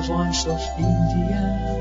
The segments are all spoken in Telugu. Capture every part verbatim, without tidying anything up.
voice of India.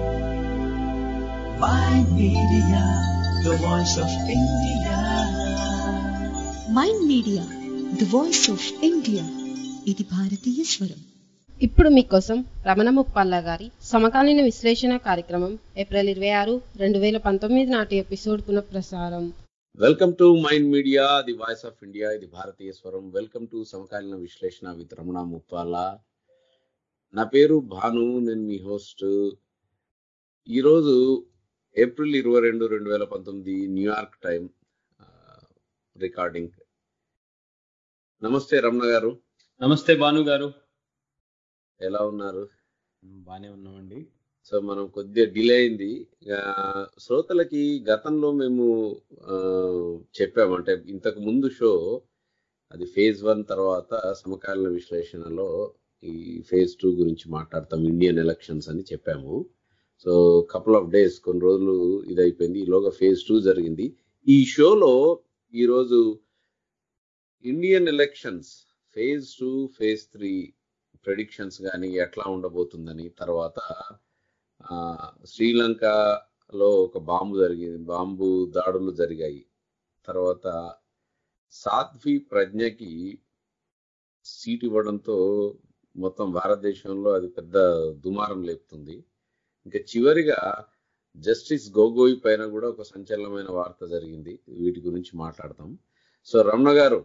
Mind Media, the voice of India. Mind media the voice of India. ఇది భారతీయ స్వరం. ఇప్పుడు మీకోసం రమణ ముప్పాళ్ళ గారి సమకాలీన విశ్లేషణ కార్యక్రమం ఏప్రిల్ ఇరవై ఆరు రెండు వేల పంతొమ్మిది నాటి ఎపిసోడ్ పునఃప్రసారం. Welcome to mind media the voice of India, ఇది భారతీయ స్వరం. వెల్కమ్ టు సమకాలీన విశ్లేషణ విత్ రమణ ముప్పాళ్ళ. నా పేరు భాను, నేను మీ హోస్ట్. ఈరోజు ఏప్రిల్ ఇరవై రెండు రెండు వేల పంతొమ్మిది న్యూయార్క్ టైం రికార్డింగ్. నమస్తే రమణ గారు. నమస్తే భాను గారు, ఎలా ఉన్నారు? బానే ఉన్నామండి. సో మనం కొద్దిగా డిలే అయింది. శ్రోతలకి గతంలో మేము చెప్పాము, అంటే ఇంతకు ముందు షో అది ఫేజ్ వన్ తర్వాత సమకాలీన విశ్లేషణలో ఈ ఫేజ్ టూ గురించి మాట్లాడతాం, ఇండియన్ ఎలక్షన్స్ అని చెప్పాము. సో కపుల్ ఆఫ్ డేస్, కొన్ని రోజులు ఇది అయిపోయింది, ఈలోగా ఫేజ్ టూ జరిగింది. ఈ షోలో ఈరోజు Indian elections phase two phase three predictions కానీ ఎట్లా ఉండబోతుందని, తర్వాత శ్రీలంకలో ఒక బాంబు జరిగింది, బాంబు దాడులు జరిగాయి, తర్వాత సాధ్వి ప్రజ్ఞకి సీట్ ఇవ్వడంతో మొత్తం భారతదేశంలో అది పెద్ద దుమారం లేపుతుంది. ఇంకా చివరిగా జస్టిస్ గొగోయ్ పైన కూడా ఒక సంచలనమైన వార్త జరిగింది. వీటి గురించి మాట్లాడతాం. సో రమణ గారు,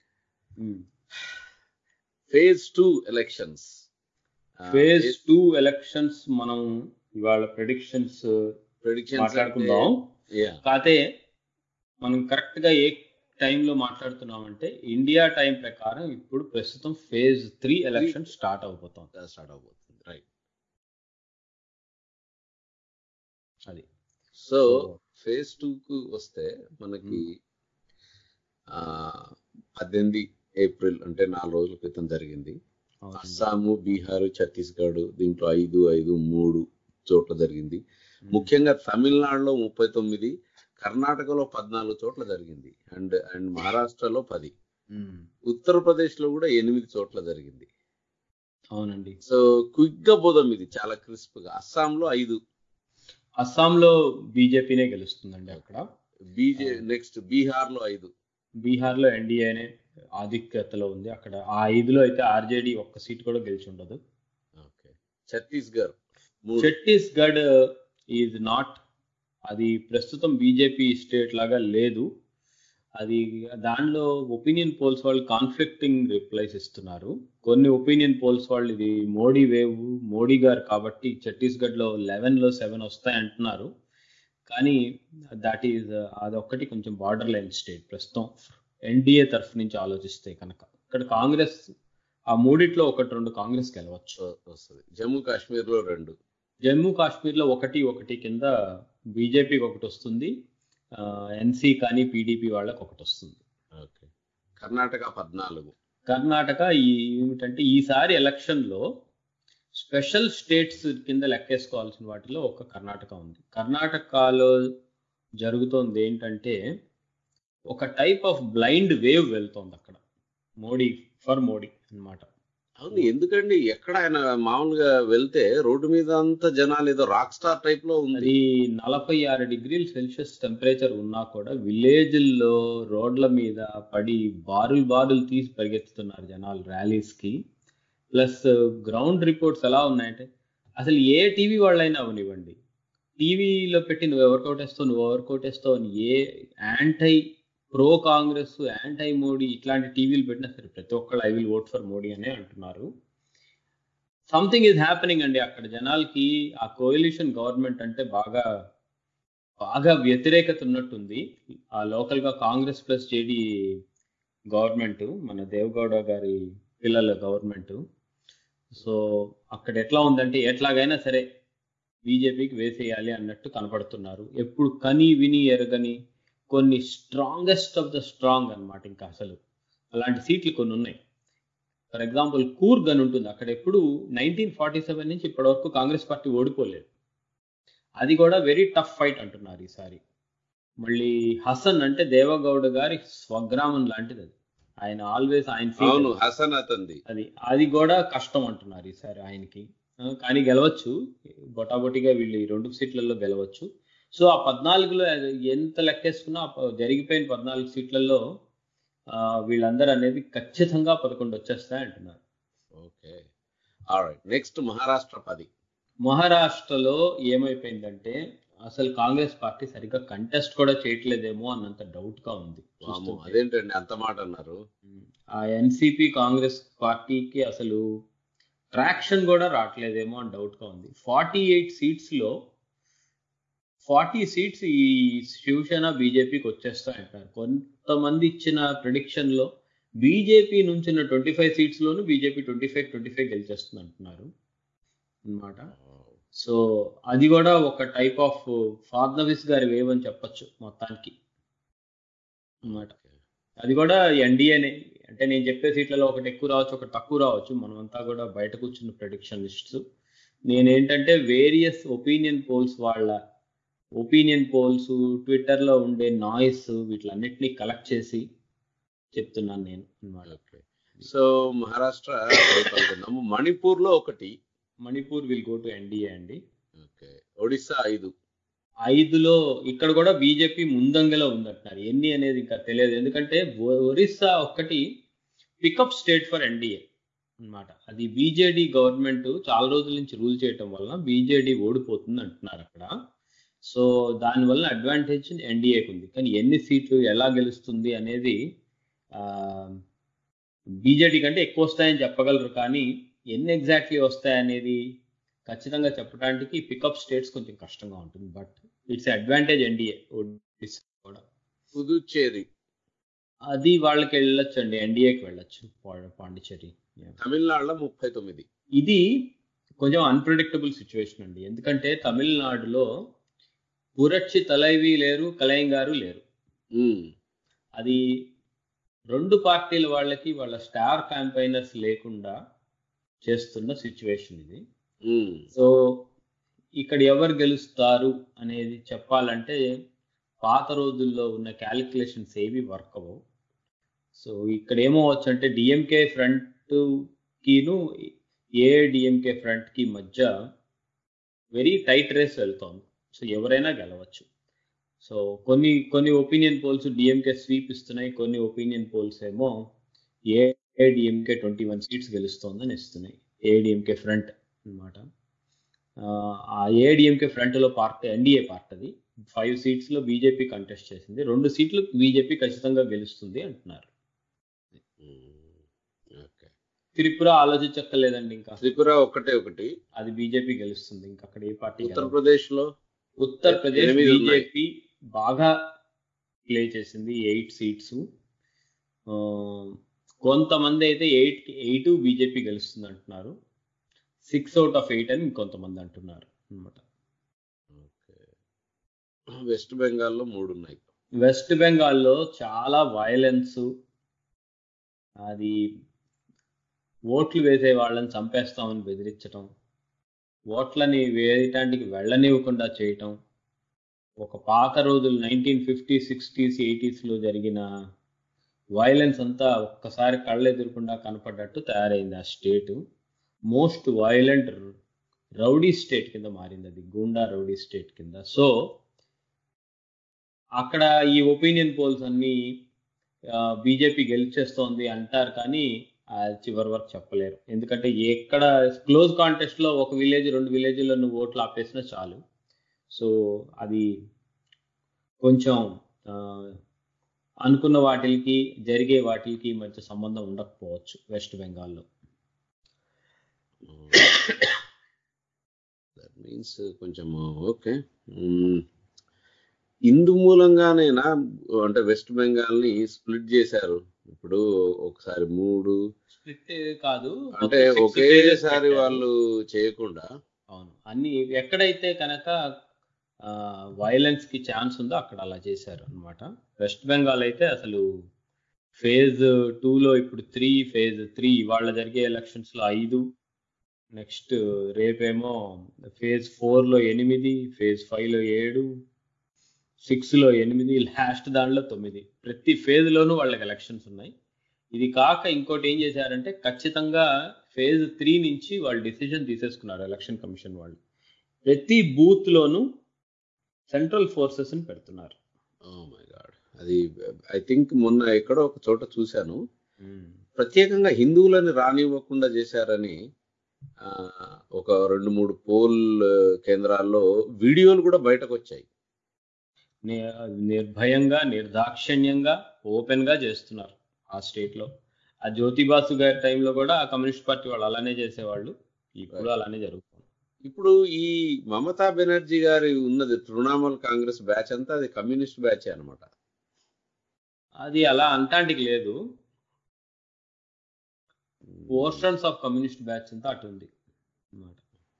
phase two elections phase two elections మనం ఇవాళ ప్రెడిక్షన్స్ ప్రెడిక్షన్స్ మాట్లాడుకుందాం. కాకపోతే మనం కరెక్ట్ గా ఏ టైంలో మాట్లాడుతున్నామంటే ఇండియా టైం ప్రకారం ఇప్పుడు ప్రస్తుతం ఫేజ్ త్రీ ఎలక్షన్ స్టార్ట్ అవబోతుంది స్టార్ట్ అవబోతుంది రైట్. అది సో ఫేజ్ టూ కు వస్తే మనకి ఆ పద్దెనిమిది ఏప్రిల్ అంటే నాలుగు రోజుల క్రితం జరిగింది. అస్సాము, బీహారు, ఛత్తీస్గఢ్, దీంట్లో ఐదు ఐదు మూడు చోట్ల జరిగింది. ముఖ్యంగా తమిళనాడులో ముప్పై తొమ్మిది, కర్ణాటకలో పద్నాలుగు చోట్ల జరిగింది, అండ్ అండ్ మహారాష్ట్రలో పది, ఉత్తరప్రదేశ్ లో కూడా ఎనిమిది చోట్ల జరిగింది. అవునండి. సో క్విక్ గా పోదాం, ఇది చాలా క్రిస్ప్ గా. అస్సాంలో ఐదు, అస్సాంలో బీజేపీనే గెలుస్తుందండి. అక్కడ బీజే నెక్స్ట్ బీహార్ లో ఐదు, బీహార్ లో ఎన్డీఏనే ఆధిక్యతలో ఉంది. అక్కడ ఆ ఐదులో అయితే ఆర్జేడీ ఒక్క సీట్ కూడా గెలిచి ఉండదు. Okay. Chhattisgarh Chhattisgarh is not, అది ప్రస్తుతం బీజేపీ స్టేట్ లాగా లేదు. అది దానిలో ఒపీనియన్ పోల్స్ వాళ్ళు కాన్ఫ్లిక్టింగ్ రిప్లైస్ ఇస్తున్నారు. కొన్ని ఒపీనియన్ పోల్స్ వాళ్ళు ఇది మోడీ వేవ్, మోడీ గారు కాబట్టి ఛత్తీస్గఢ్ లో లెవెన్ లో సెవెన్ వస్తాయి అంటున్నారు. కానీ దాట్ ఈజ్ అదొక్కటి కొంచెం బార్డర్ లైన్ స్టేట్ ప్రస్తుతం ఎన్డీఏ తరఫు నుంచి ఆలోచిస్తే కనుక. ఇక్కడ కాంగ్రెస్ ఆ మూడిట్లో ఒకటి రెండు కాంగ్రెస్ గెలవచ్చు వస్తుంది. జమ్మూ కాశ్మీర్ లో రెండు, జమ్మూ కాశ్మీర్ లో ఒకటి ఒకటి కింద బీజేపీకి ఒకటి వస్తుంది, ఎన్సీ కానీ పీడీపీ వాళ్ళకి ఒకటి వస్తుంది. ఓకే. కర్ణాటక పద్నాలుగు. కర్ణాటక ఈ ఏమిటంటే ఈసారి ఎలక్షన్ లో స్పెషల్ స్టేట్స్ కింద లెక్కేసుకోవాల్సిన వాటిలో ఒక కర్ణాటక ఉంది. కర్ణాటకలో జరుగుతోంది ఏంటంటే ఒక టైప్ ఆఫ్ బ్లైండ్ వేవ్ వెళ్తోంది అక్కడ, మోడీ ఫర్ మోడీ అన్నమాట. అవును, ఎందుకండి ఎక్కడ ఆయన మామూలుగా వెళ్తే రోడ్డు మీద అంతా జనాలు ఏదో రాక్ స్టార్ టైప్ లో ఉంది. అది నలభై ఆరు డిగ్రీల సెల్సియస్ టెంపరేచర్ ఉన్నా కూడా విలేజ్ల్లో రోడ్ల మీద పడి బారులు బారులు తీసి పరిగెత్తుతున్నారు జనాలు ర్యాలీస్ కి. ప్లస్ గ్రౌండ్ రిపోర్ట్స్ ఎలా ఉన్నాయంటే అసలు ఏ టీవీ వాళ్ళైనా అవనివ్వండి, టీవీలో పెట్టి నువ్వు ఎవరు కోటేస్తావు నువ్వు ఎవరు కోటేస్తావు అని ఏ anti pro Congress, anti Modi ఇట్లాంటి టీవీలు పెట్టినా సరే ప్రతి ఒక్కళ్ళు I will vote for Modi అనే అంటున్నారు. సంథింగ్ ఈజ్ హ్యాపెనింగ్ అండి అక్కడ. జనాలకి ఆ కోయలిషన్ గవర్నమెంట్ అంటే బాగా బాగా వ్యతిరేకత ఉన్నట్టుంది. ఆ లోకల్ గా కాంగ్రెస్ ప్లస్ జేడీ గవర్నమెంట్, మన దేవగౌడ గారి పిల్లల గవర్నమెంట్. సో అక్కడ ఎట్లా ఉందంటే ఎట్లాగైనా సరే బీజేపీకి వేసేయాలి అన్నట్టు కనపడుతున్నారు. ఎప్పుడు కని విని ఎరగని కొన్ని స్ట్రాంగెస్ట్ ఆఫ్ ద స్ట్రాంగ్ అన్నమాట. ఇంకా అసలు అలాంటి సీట్లు కొన్ని ఉన్నాయి. ఫర్ ఎగ్జాంపుల్ కూర్గ్ అని ఉంటుంది అక్కడ. ఎప్పుడు నైన్టీన్ ఫార్టీ సెవెన్ నుంచి ఇప్పటి వరకు కాంగ్రెస్ పార్టీ ఓడిపోలేదు. అది కూడా వెరీ టఫ్ ఫైట్ అంటున్నారు ఈసారి. మళ్ళీ హసన్ అంటే దేవగౌడ గారి స్వగ్రామం లాంటిది అది. ఆయన ఆల్వేస్ ఆయన హసన్ అతంది అది అది కూడా కష్టం అంటున్నారు ఈసారి ఆయనకి. కానీ గెలవచ్చు, బొటాబొటిగా వీళ్ళు ఈ రెండు సీట్లలో గెలవచ్చు. సో ఆ పద్నాలుగులో ఎంత లెక్కేసుకున్నా జరిగిపోయిన పద్నాలుగు సీట్లలో వీళ్ళందరూ అనేది ఖచ్చితంగా పదకొండు వచ్చేస్తాయి అంటున్నారు. Okay, alright. నెక్స్ట్ మహారాష్ట్ర పది. మహారాష్ట్రలో ఏమైపోయిందంటే అసలు కాంగ్రెస్ పార్టీ సరిగ్గా కంటెస్ట్ కూడా చేయట్లేదేమో అన్నంత డౌట్ గా ఉంది. అదేంటండి అంత మాట అన్నారు? ఆ ఎన్సిపి కాంగ్రెస్ పార్టీకి అసలు ట్రాక్షన్ కూడా రావట్లేదేమో అని డౌట్ గా ఉంది. ఫార్టీ ఎయిట్ సీట్స్ లో ఫార్టీ సీట్స్ ఈ శివసేన బీజేపీకి వచ్చేస్తాయంటారు. కొంతమంది ఇచ్చిన ప్రిడిక్షన్ లో బీజేపీ నుంచి ఉన్న ట్వంటీ ఫైవ్ సీట్స్ లోను BJP twenty five twenty five గెలిచేస్తుంది అంటున్నారు అన్నమాట. సో అది కూడా ఒక టైప్ ఆఫ్ ఫాద్నవిస్ గారి వేవ్ అని చెప్పచ్చు మొత్తానికి అన్నమాట. అది కూడా ఎన్డీఏనే, అంటే నేను చెప్పే సీట్లలో ఒకటి ఎక్కువ రావచ్చు, ఒకటి తక్కువ రావచ్చు. మనమంతా కూడా బయట కూర్చున్న ప్రెడిక్షనిస్ట్స్. నేనేంటంటే వేరియస్ ఒపీనియన్ పోల్స్, వాళ్ళ ఒపీనియన్ పోల్స్, ట్విట్టర్లో ఉండే నాయిస్, వీటిలన్నిటినీ కలెక్ట్ చేసి చెప్తున్నాను నేను అన్నమాట. సో మహారాష్ట్ర అనుకున్నాము. మణిపూర్ లో ఒకటి, Manipur will go to NDA అండి. ఓకే. ఒడిస్సా ఐదు. ఐదులో ఇక్కడ కూడా బీజేపీ ముందంగలో ఉందంటున్నారు. ఎన్ని అనేది ఇంకా తెలియదు, ఎందుకంటే ఒరిస్సా ఒక్కటి పికప్ స్టేట్ ఫర్ ఎన్డీఏ అన్నమాట. అది బీజేడీ గవర్నమెంట్ చాలా రోజుల నుంచి రూల్ చేయటం వలన బీజేడీ ఓడిపోతుంది అంటున్నారు అక్కడ. సో దానివల్ల అడ్వాంటేజ్ ఎన్డీఏకి ఉంది. కానీ ఎన్ని సీట్లు ఎలా గెలుస్తుంది అనేది బీజేడీ కంటే ఎక్కువ వస్తాయని చెప్పగలరు, కానీ ఎన్ని ఎగ్జాక్ట్లీ వస్తాయనేది ఖచ్చితంగా చెప్పడానికి పికప్ స్టేట్స్ కొంచెం కష్టంగా ఉంటుంది. But it's advantage NDA. కూడా పుదుచ్చేరి అది వాళ్ళకి వెళ్ళొచ్చు అండి, ఎన్డీఏకి వెళ్ళొచ్చు. పాండిచ్చేరి, తమిళనాడులో ముప్పై తొమ్మిది. ఇది కొంచెం అన్ప్రెడిక్టబుల్ సిచ్యువేషన్ అండి, ఎందుకంటే తమిళనాడులో పురచ్చి తలైవి లేరు, కలయంగారు లేరు. అది రెండు పార్టీల వాళ్ళకి వాళ్ళ స్టార్ క్యాంపైనర్స్ లేకుండా చేస్తున్న సిచ్యువేషన్ ఇది. సో ఇక్కడ ఎవరు గెలుస్తారు అనేది చెప్పాలంటే పాత రోజుల్లో ఉన్న క్యాలిక్యులేషన్స్ ఏవి వర్క్ అవ్వవు. సో ఇక్కడ ఏమవచ్చు అంటే డిఎంకే ఫ్రంట్ కిను ఏఐడిఎంకే ఫ్రంట్ కి మధ్య వెరీ టైట్ రేస్ వెళ్తోంది. సో ఎవరైనా గెలవచ్చు. సో కొన్ని కొన్ని ఒపీనియన్ పోల్స్ డిఎంకే స్వీప్ ఇస్తున్నాయి, కొన్ని ఒపీనియన్ పోల్స్ ఏమో ఏఐడిఎంకే ట్వంటీ వన్ సీట్స్ గెలుస్తోందని ఇస్తున్నాయి. ఏఐడిఎంకే ఫ్రంట్ అన్నమాట. ఆ ఏఐడిఎంకే ఫ్రంట్ లో పార్టీ ఎన్డీఏ పార్టీ, అది ఫైవ్ సీట్స్ లో బీజేపీ కంటెస్ట్ చేసింది. రెండు సీట్లు బీజేపీ ఖచ్చితంగా గెలుస్తుంది అంటున్నారు. త్రిపుర ఆలోచించక్కర్లేదండి, ఇంకా త్రిపుర ఒకటే ఒకటి, అది బీజేపీ గెలుస్తుంది. ఇంకా అక్కడ ఏ పార్టీ? ఉత్తరప్రదేశ్ లో ఉత్తరప్రదేశ్ బీజేపీ బాగా ప్లే చేసింది, ఎయిట్ సీట్స్. కొంతమంది అయితే ఎయిట్ ఎయిట్ బీజేపీ గెలుస్తుంది అంటున్నారు. సిక్స్ అవుట్ ఆఫ్ ఎయిట్ అని ఇంకొంతమంది అంటున్నారు అనమాట. వెస్ట్ బెంగాల్లో మూడు ఉన్నాయి. వెస్ట్ బెంగాల్లో చాలా వైలెన్స్, అది ఓట్లు వేసే వాళ్ళని చంపేస్తామని బెదిరించటం, ఓట్లని వేయటానికి వెళ్ళనివ్వకుండా చేయటం, ఒక పాత రోజులు నైన్టీన్ ఫిఫ్టీ సిక్స్టీస్ ఎయిటీస్లో జరిగిన వైలెన్స్ అంతా ఒక్కసారి కళ్ళెదురకుండా కనపడ్డట్టు తయారైంది ఆ state. Most violent rowdy state కింద మారింది, అది గూండా రౌడీ స్టేట్ కింద. సో అక్కడ ఈ ఒపీనియన్ పోల్స్ అన్ని బీజేపీ గెలిచేస్తోంది అంటారు, కానీ చివరి వరకు చెప్పలేరు. ఎందుకంటే ఎక్కడ క్లోజ్ కాంటెస్ట్ లో ఒక విలేజ్ రెండు విలేజ్లో నువ్వు ఓట్లు ఆపేసినా చాలు. సో అది కొంచెం అనుకున్న వాటికి జరిగే వాటికి మధ్య సంబంధం ఉండకపోవచ్చు వెస్ట్ బెంగాల్లో. దట్ మీన్స్ కొంచెం ఓకే. ఇందు మూలంగానేనా అంటే వెస్ట్ బెంగాల్ ని స్ప్లిట్ చేశారు? ఇప్పుడు ఒకసారి మూడు స్ప్లిట్ కాదు, అంటే ఒకేసారి వాళ్ళు చేయకుండా. అవును, అన్ని ఎక్కడైతే కనుక వైలెన్స్ కి ఛాన్స్ ఉందో అక్కడ అలా చేశారు అనమాట. వెస్ట్ బెంగాల్ అయితే అసలు ఫేజ్ టూలో ఇప్పుడు త్రీ ఫేజ్ త్రీ వాళ్ళ జరిగే ఎలక్షన్స్ లో ఐదు, నెక్స్ట్ రేపేమో ఫేజ్ ఫోర్ లో ఎనిమిది, ఫేజ్ ఫైవ్ లో ఏడు, సిక్స్ లో ఎనిమిది, లాస్ట్ దాంట్లో తొమ్మిది. ప్రతి ఫేజ్ లోనూ వాళ్ళకి ఎలక్షన్స్ ఉన్నాయి. ఇది కాక ఇంకోటి ఏం చేశారంటే ఖచ్చితంగా ఫేజ్ త్రీ నుంచి వాళ్ళు డిసిజన్ తీసేసుకున్నారు ఎలక్షన్ కమిషన్ వాళ్ళు. ప్రతి బూత్ లోను సెంట్రల్ ఫోర్సెస్ ని పెడుతున్నారు. ఓ మై గాడ్, అది ఐ థింక్ మొన్న ఎక్కడో ఒక చోట చూశాను, ప్రత్యేకంగా హిందువులని రానివ్వకుండా చేశారని. ఆ, ఒక రెండు మూడు పోల్ కేంద్రాల్లో వీడియోలు కూడా బయటకు వచ్చాయి. నిర్భయంగా నిర్దాక్షిణ్యంగా ఓపెన్ గా చేస్తున్నారు ఆ స్టేట్ లో. ఆ జ్యోతిబాసు గారి టైంలో కూడా ఆ కమ్యూనిస్ట్ పార్టీ వాళ్ళు అలానే చేసేవాళ్ళు, ఇప్పుడు అలానే జరుగుతుంది. ఇప్పుడు ఈ మమతా బెనర్జీ గారి ఉన్నది తృణమూల్ కాంగ్రెస్ బ్యాచ్ అంతా అది కమ్యూనిస్ట్ బ్యాచ్ అనమాట. అది అలా అంటాంటికి లేదు, పోర్షన్స్ ఆఫ్ కమ్యూనిస్ట్ బ్యాచ్ అంతా అటు ఉంది అన్నమాట.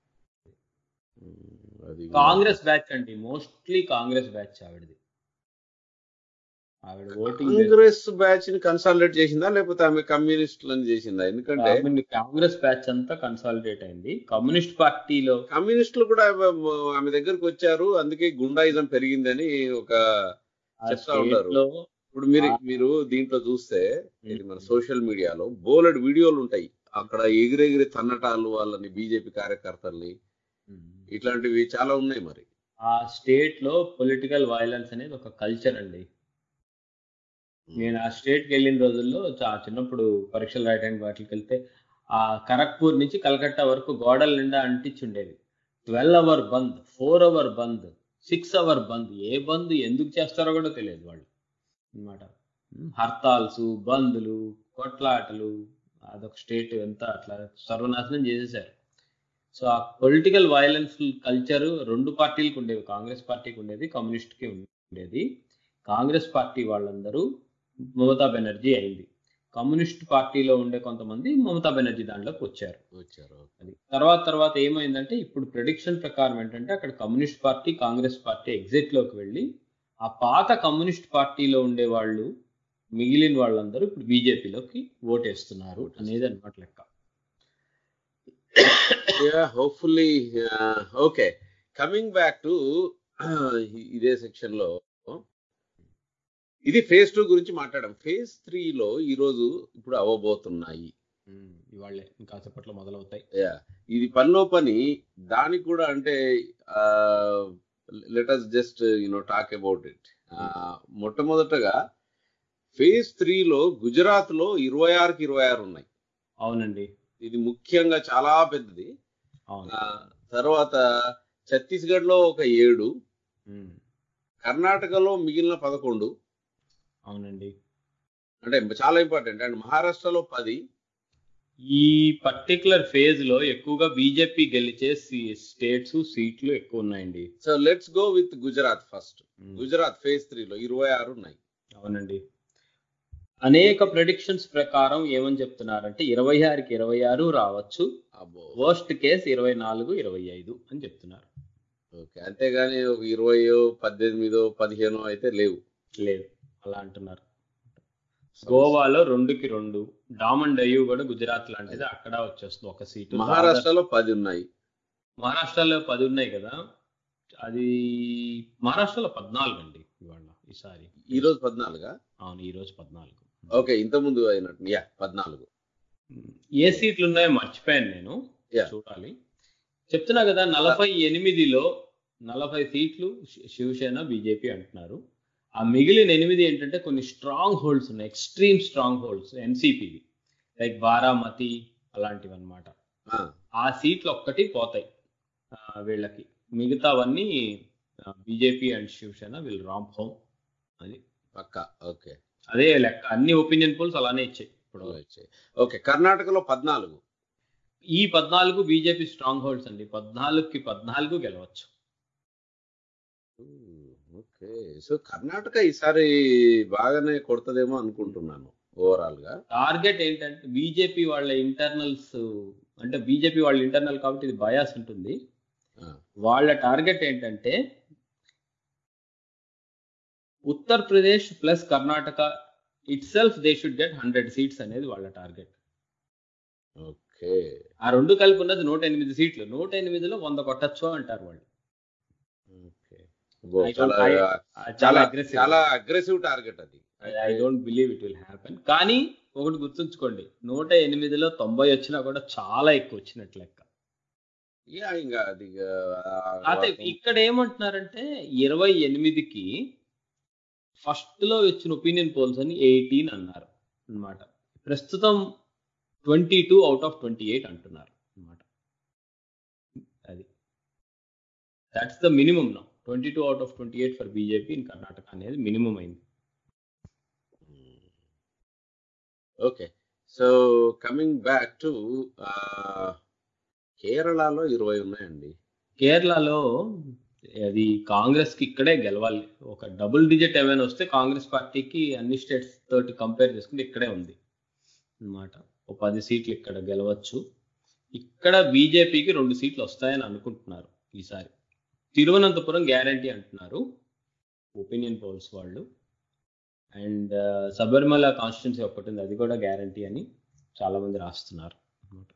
కాంగ్రెస్ బ్యాచ్ అండి, మోస్ట్లీ కాంగ్రెస్ బ్యాచ్ ఆవిడది. ఆవిడ ఓటింగ్ కాంగ్రెస్ బ్యాచ్ ని కన్సాలిడేట్ చేసిందా లేకపోతే ఆమె కమ్యూనిస్టులను చేసిందా? ఎందుకంటే కాంగ్రెస్ బ్యాచ్ అంతా కన్సాలిడేట్ అయింది. కమ్యూనిస్ట్ పార్టీలో కమ్యూనిస్టులు కూడా ఆమె దగ్గరకు వచ్చారు, అందుకే గుండాయిజం పెరిగిందని ఒక చెప్తా ఉంటారు. ఇప్పుడు మీరు మీరు దీంట్లో చూస్తే ఇది మన సోషల్ మీడియాలో బోలెడ్ వీడియోలు ఉంటాయి, అక్కడ ఎగిరెగిరి తన్నటాలు వాళ్ళని, బీజేపీ కార్యకర్తల్ని, ఇట్లాంటివి చాలా ఉన్నాయి. మరి ఆ స్టేట్ లో పొలిటికల్ వైలెన్స్ అనేది ఒక కల్చర్ అండి. నేను ఆ స్టేట్కి వెళ్ళిన రోజుల్లో చిన్నప్పుడు పరీక్షలు రాయడానికి వాటికి వెళ్తే ఆ ఖరగ్పూర్ నుంచి కలకత్తా వరకు గోడల నిండా అంటించి ఉండేది, twelve hour bandh, four hour bandh, six hour bandh. ఏ బంద్ ఎందుకు చేస్తారో కూడా తెలియదు వాళ్ళు అన్నమాట. హర్తాల్స్, బంద్లు, కొట్లాటలు, అదొక స్టేట్ ఎంత అట్లా సర్వనాశనం చేసేసారు. సో ఆ పొలిటికల్ వైలెన్స్ కల్చర్ రెండు పార్టీలకు ఉండేవి, కాంగ్రెస్ పార్టీకి ఉండేది, కమ్యూనిస్ట్కి ఉండేది. కాంగ్రెస్ పార్టీ వాళ్ళందరూ మమతా బెనర్జీ అయింది, కమ్యూనిస్ట్ పార్టీలో ఉండే కొంతమంది మమతా బెనర్జీ దాంట్లోకి వచ్చారు వచ్చారు అది తర్వాత తర్వాత ఏమైందంటే ఇప్పుడు ప్రెడిక్షన్ ప్రకారం ఏంటంటే అక్కడ communist party, Congress party exit లోకి వెళ్ళి ఆ పాత కమ్యూనిస్ట్ పార్టీలో ఉండే వాళ్ళు మిగిలిన వాళ్ళందరూ ఇప్పుడు బీజేపీలోకి ఓటేస్తున్నారు అనేది అన్నమాట లెక్క. Hopefully okay, coming back to ఇదే సెక్షన్ లో ఇది ఫేజ్ టూ గురించి మాట్లాడాం. ఫేజ్ త్రీలో ఈరోజు ఇప్పుడు అవ్వబోతున్నాయి, ఇవాళే ఇంకా సేపట్లో మొదలవుతాయి. ఇది పనిలో పని దానికి కూడా అంటే let us just you know talk about it. మొట్టమొదటగా ఫేజ్ త్రీలో గుజరాత్ లో ఇరవై ఆరుకి ఇరవై ఆరు ఉన్నాయి. అవునండి, ఇది ముఖ్యంగా చాలా పెద్దది. తర్వాత ఛత్తీస్గఢ్ లో ఒక ఏడు, కర్ణాటకలో మిగిలిన పదకొండు. అవునండి, అంటే చాలా ఇంపార్టెంట్. అండ్ మహారాష్ట్రలో పది. ఈ పర్టికులర్ ఫేజ్ లో ఎక్కువగా బీజేపీ గెలిచే స్టేట్స్ సీట్లు ఎక్కువ ఉన్నాయండి. So let's go with Gujarat first. Gujarat phase త్రీలో ఇరవై ఆరు ఉన్నాయి. అవునండి, అనేక ప్రెడిక్షన్స్ ప్రకారం ఏమని చెప్తున్నారంటే ఇరవై ఆరుకి ఇరవై ఆరు రావచ్చు, వర్స్ట్ కేస్ ఇరవై నాలుగు ఇరవై ఐదు అని చెప్తున్నారు. ఓకే, అంతేగాని ఒక ఇరవయో పద్దెనిమిదో పదిహేనో అయితే లేవు లేదు అలా అంటున్నారు. గోవాలో రెండుకి రెండు, డామన్ డయ్యూ కూడా గుజరాత్ లాంటిది, అక్కడ వచ్చేస్తుంది ఒక సీటు. మహారాష్ట్రలో పది ఉన్నాయి. మహారాష్ట్రలో పది ఉన్నాయి కదా, అది మహారాష్ట్రలో పద్నాలుగు అండి ఇవాళ ఈసారి. ఈ రోజు పద్నాలుగా? అవును, ఈ రోజు పద్నాలుగు. ఓకే, ఇంత ముందు అయినట్టు యా పద్నాలుగు. ఏ సీట్లు ఉన్నాయో మర్చిపోయాను నేను, చూడాలి. చెప్తున్నా కదా, నలభై ఎనిమిదిలో నలభై సీట్లు శివసేన బీజేపీ అంటున్నారు. ఆ మిగిలిన ఎనిమిది ఏంటంటే కొన్ని స్ట్రాంగ్ హోల్డ్స్ ఉన్నాయి, ఎక్స్ట్రీమ్ స్ట్రాంగ్ హోల్డ్స్ ఎన్సీపీవి, లైక్ బారామతి అలాంటివి అనమాట. ఆ సీట్లు ఒక్కటి పోతాయి వీళ్ళకి, మిగతావన్నీ BJP and Shiv Sena will ram home. అది పక్కా. ఓకే, అదే లెక్క, అన్ని ఒపీనియన్ పోల్స్ అలానే ఇచ్చాయి ఇప్పుడు. ఓకే, కర్ణాటకలో పద్నాలుగు. ఈ పద్నాలుగు బీజేపీ స్ట్రాంగ్ హోల్డ్స్ అండి, పద్నాలుగుకి పద్నాలుగు గెలవచ్చు. ఓకే, సో కర్ణాటక ఈసారి బాగానే కొడుతుందేమో అనుకుంటున్నాను ఓవరాల్ గా. టార్గెట్ ఏంటంటే బీజేపీ వాళ్ళ ఇంటర్నల్స్, అంటే బీజేపీ వాళ్ళ ఇంటర్నల్ కాబట్టి ఇది బయాస్ ఉంటుంది. వాళ్ళ టార్గెట్ ఏంటంటే Uttar Pradesh plus Karnataka itself they should get hundred seats అనేది వాళ్ళ టార్గెట్. ఓకే, ఆ రెండు కలిపి ఉన్నది నూట ఎనిమిది సీట్లు, నూట ఎనిమిదిలో వంద కొట్టచ్చు అంటారు వాళ్ళు. ఓకే అబ్బో, I don't- చాలా I- ఆ, చాలా చాలా aggressive. చాలా అగ్రెసివ్ టార్గెట్ అది. I don't believe it will happen. కానీ ఒకటి గుర్తుంచుకోండి, నూట ఎనిమిదిలో తొంభై వచ్చినా కూడా చాలా ఎక్కువ వచ్చినట్లు లెక్క. యా, ఇంకా అది అయితే ఇక్కడ ఏమంటున్నారంటే ఇరవై ఎనిమిదికి ఫస్ట్ లో వచ్చిన ఒపీనియన్ పోల్స్ అని ఎయిటీన్ అన్నారు అన్నమాట. ప్రస్తుతం twenty two out of twenty eight అంటున్నారు అన్నమాట. అది that's the minimum now. Twenty two out of twenty eight for BJP in Karnataka అనేది మినిమం అయింది. Okay, so coming back to కేరళలో ఇరవై ఉన్నాయండి. కేరళలో అది కాంగ్రెస్ కి ఇక్కడే గెలవాలి. ఒక డబుల్ డిజిట్ ఏమైనా వస్తే కాంగ్రెస్ పార్టీకి అన్ని స్టేట్స్ తోటి కంపేర్ చేసుకుంటే ఇక్కడే ఉంది అన్నమాట. ఓ పది సీట్లు ఇక్కడ గెలవచ్చు. ఇక్కడ బీజేపీకి రెండు సీట్లు వస్తాయని అనుకుంటున్నారు ఈసారి. తిరువనంతపురం గ్యారంటీ అంటున్నారు ఒపీనియన్ పోల్స్ వాళ్ళు. అండ్ శబరిమల కాన్స్టిట్యున్సీ ఒకటి ఉంది, అది కూడా గ్యారంటీ అని చాలా మంది రాస్తున్నారు అన్నమాట.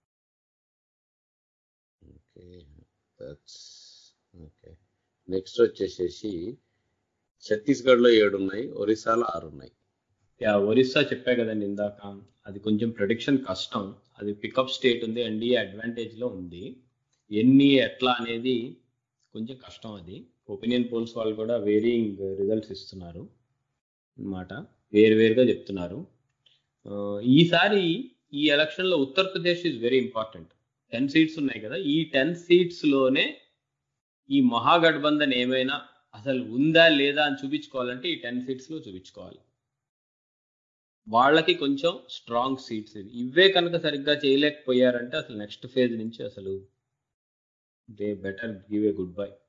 Okay, that's okay. నెక్స్ట్ వచ్చేసేసి ఛత్తీస్గఢ్లో ఏడు ఉన్నాయి, ఒరిస్సాలో ఆరు ఉన్నాయి. యా, ఒరిస్సా చెప్పా కదండి ఇందాక, అది కొంచెం ప్రెడిక్షన్ కష్టం. అది పికప్ స్టేట్ ఉంది, ఎన్డీఏ అడ్వాంటేజ్ లో ఉంది. ఎన్ని ఎట్లా అనేది కొంచెం కష్టం. అది ఒపీనియన్ పోల్స్ వాళ్ళు కూడా వేరియింగ్ రిజల్ట్స్ ఇస్తున్నారు అన్నమాట, వేరువేరుగా చెప్తున్నారు. ఆ, ఈసారి ఈ ఎలక్షన్ లో Uttar Pradesh is very important. Ten seats ఉన్నాయి కదా, ఈ టెన్ సీట్స్ లోనే ఈ మహాగఠబంధన్ ఏమైనా అసలు ఉందా లేదా అని చూపించుకోవాలంటే ఈ టెన్ సీట్స్ లో చూపించుకోవాలి. వాళ్ళకి కొంచెం స్ట్రాంగ్ సీట్స్ ఇవి. ఇవే కనుక సరిగ్గా చేయలేకపోయారంటే అసలు నెక్స్ట్ ఫేజ్ నుంచి అసలు they better give a goodbye.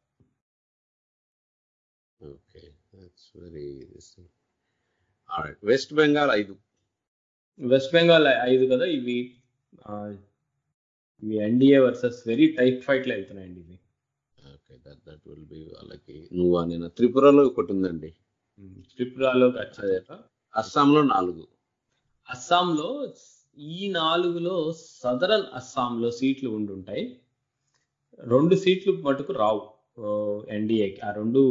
Okay, that's very alright. West Bengal ఐదు. వెస్ట్ బెంగాల్ ఐదు కదా, ఇవి ఆ, ఇవి ఎన్డీఏ వర్సెస్ వెరీ టైట్ ఫైట్లు వెళ్తున్నాయండి ఇవి. Okay, that that will be వాళ్ళకి. నువ్వు నేను త్రిపురలో ఒకటి ఉందండి, త్రిపురలో ఖచ్చితంగా. అస్సాంలో నాలుగు. అస్సాంలో ఈ నాలుగులో సదరన్ అస్సాంలో సీట్లు ఉండుంటాయి, రెండు సీట్లు మటుకు రావు ఎన్డీఏకి. ఆ రెండు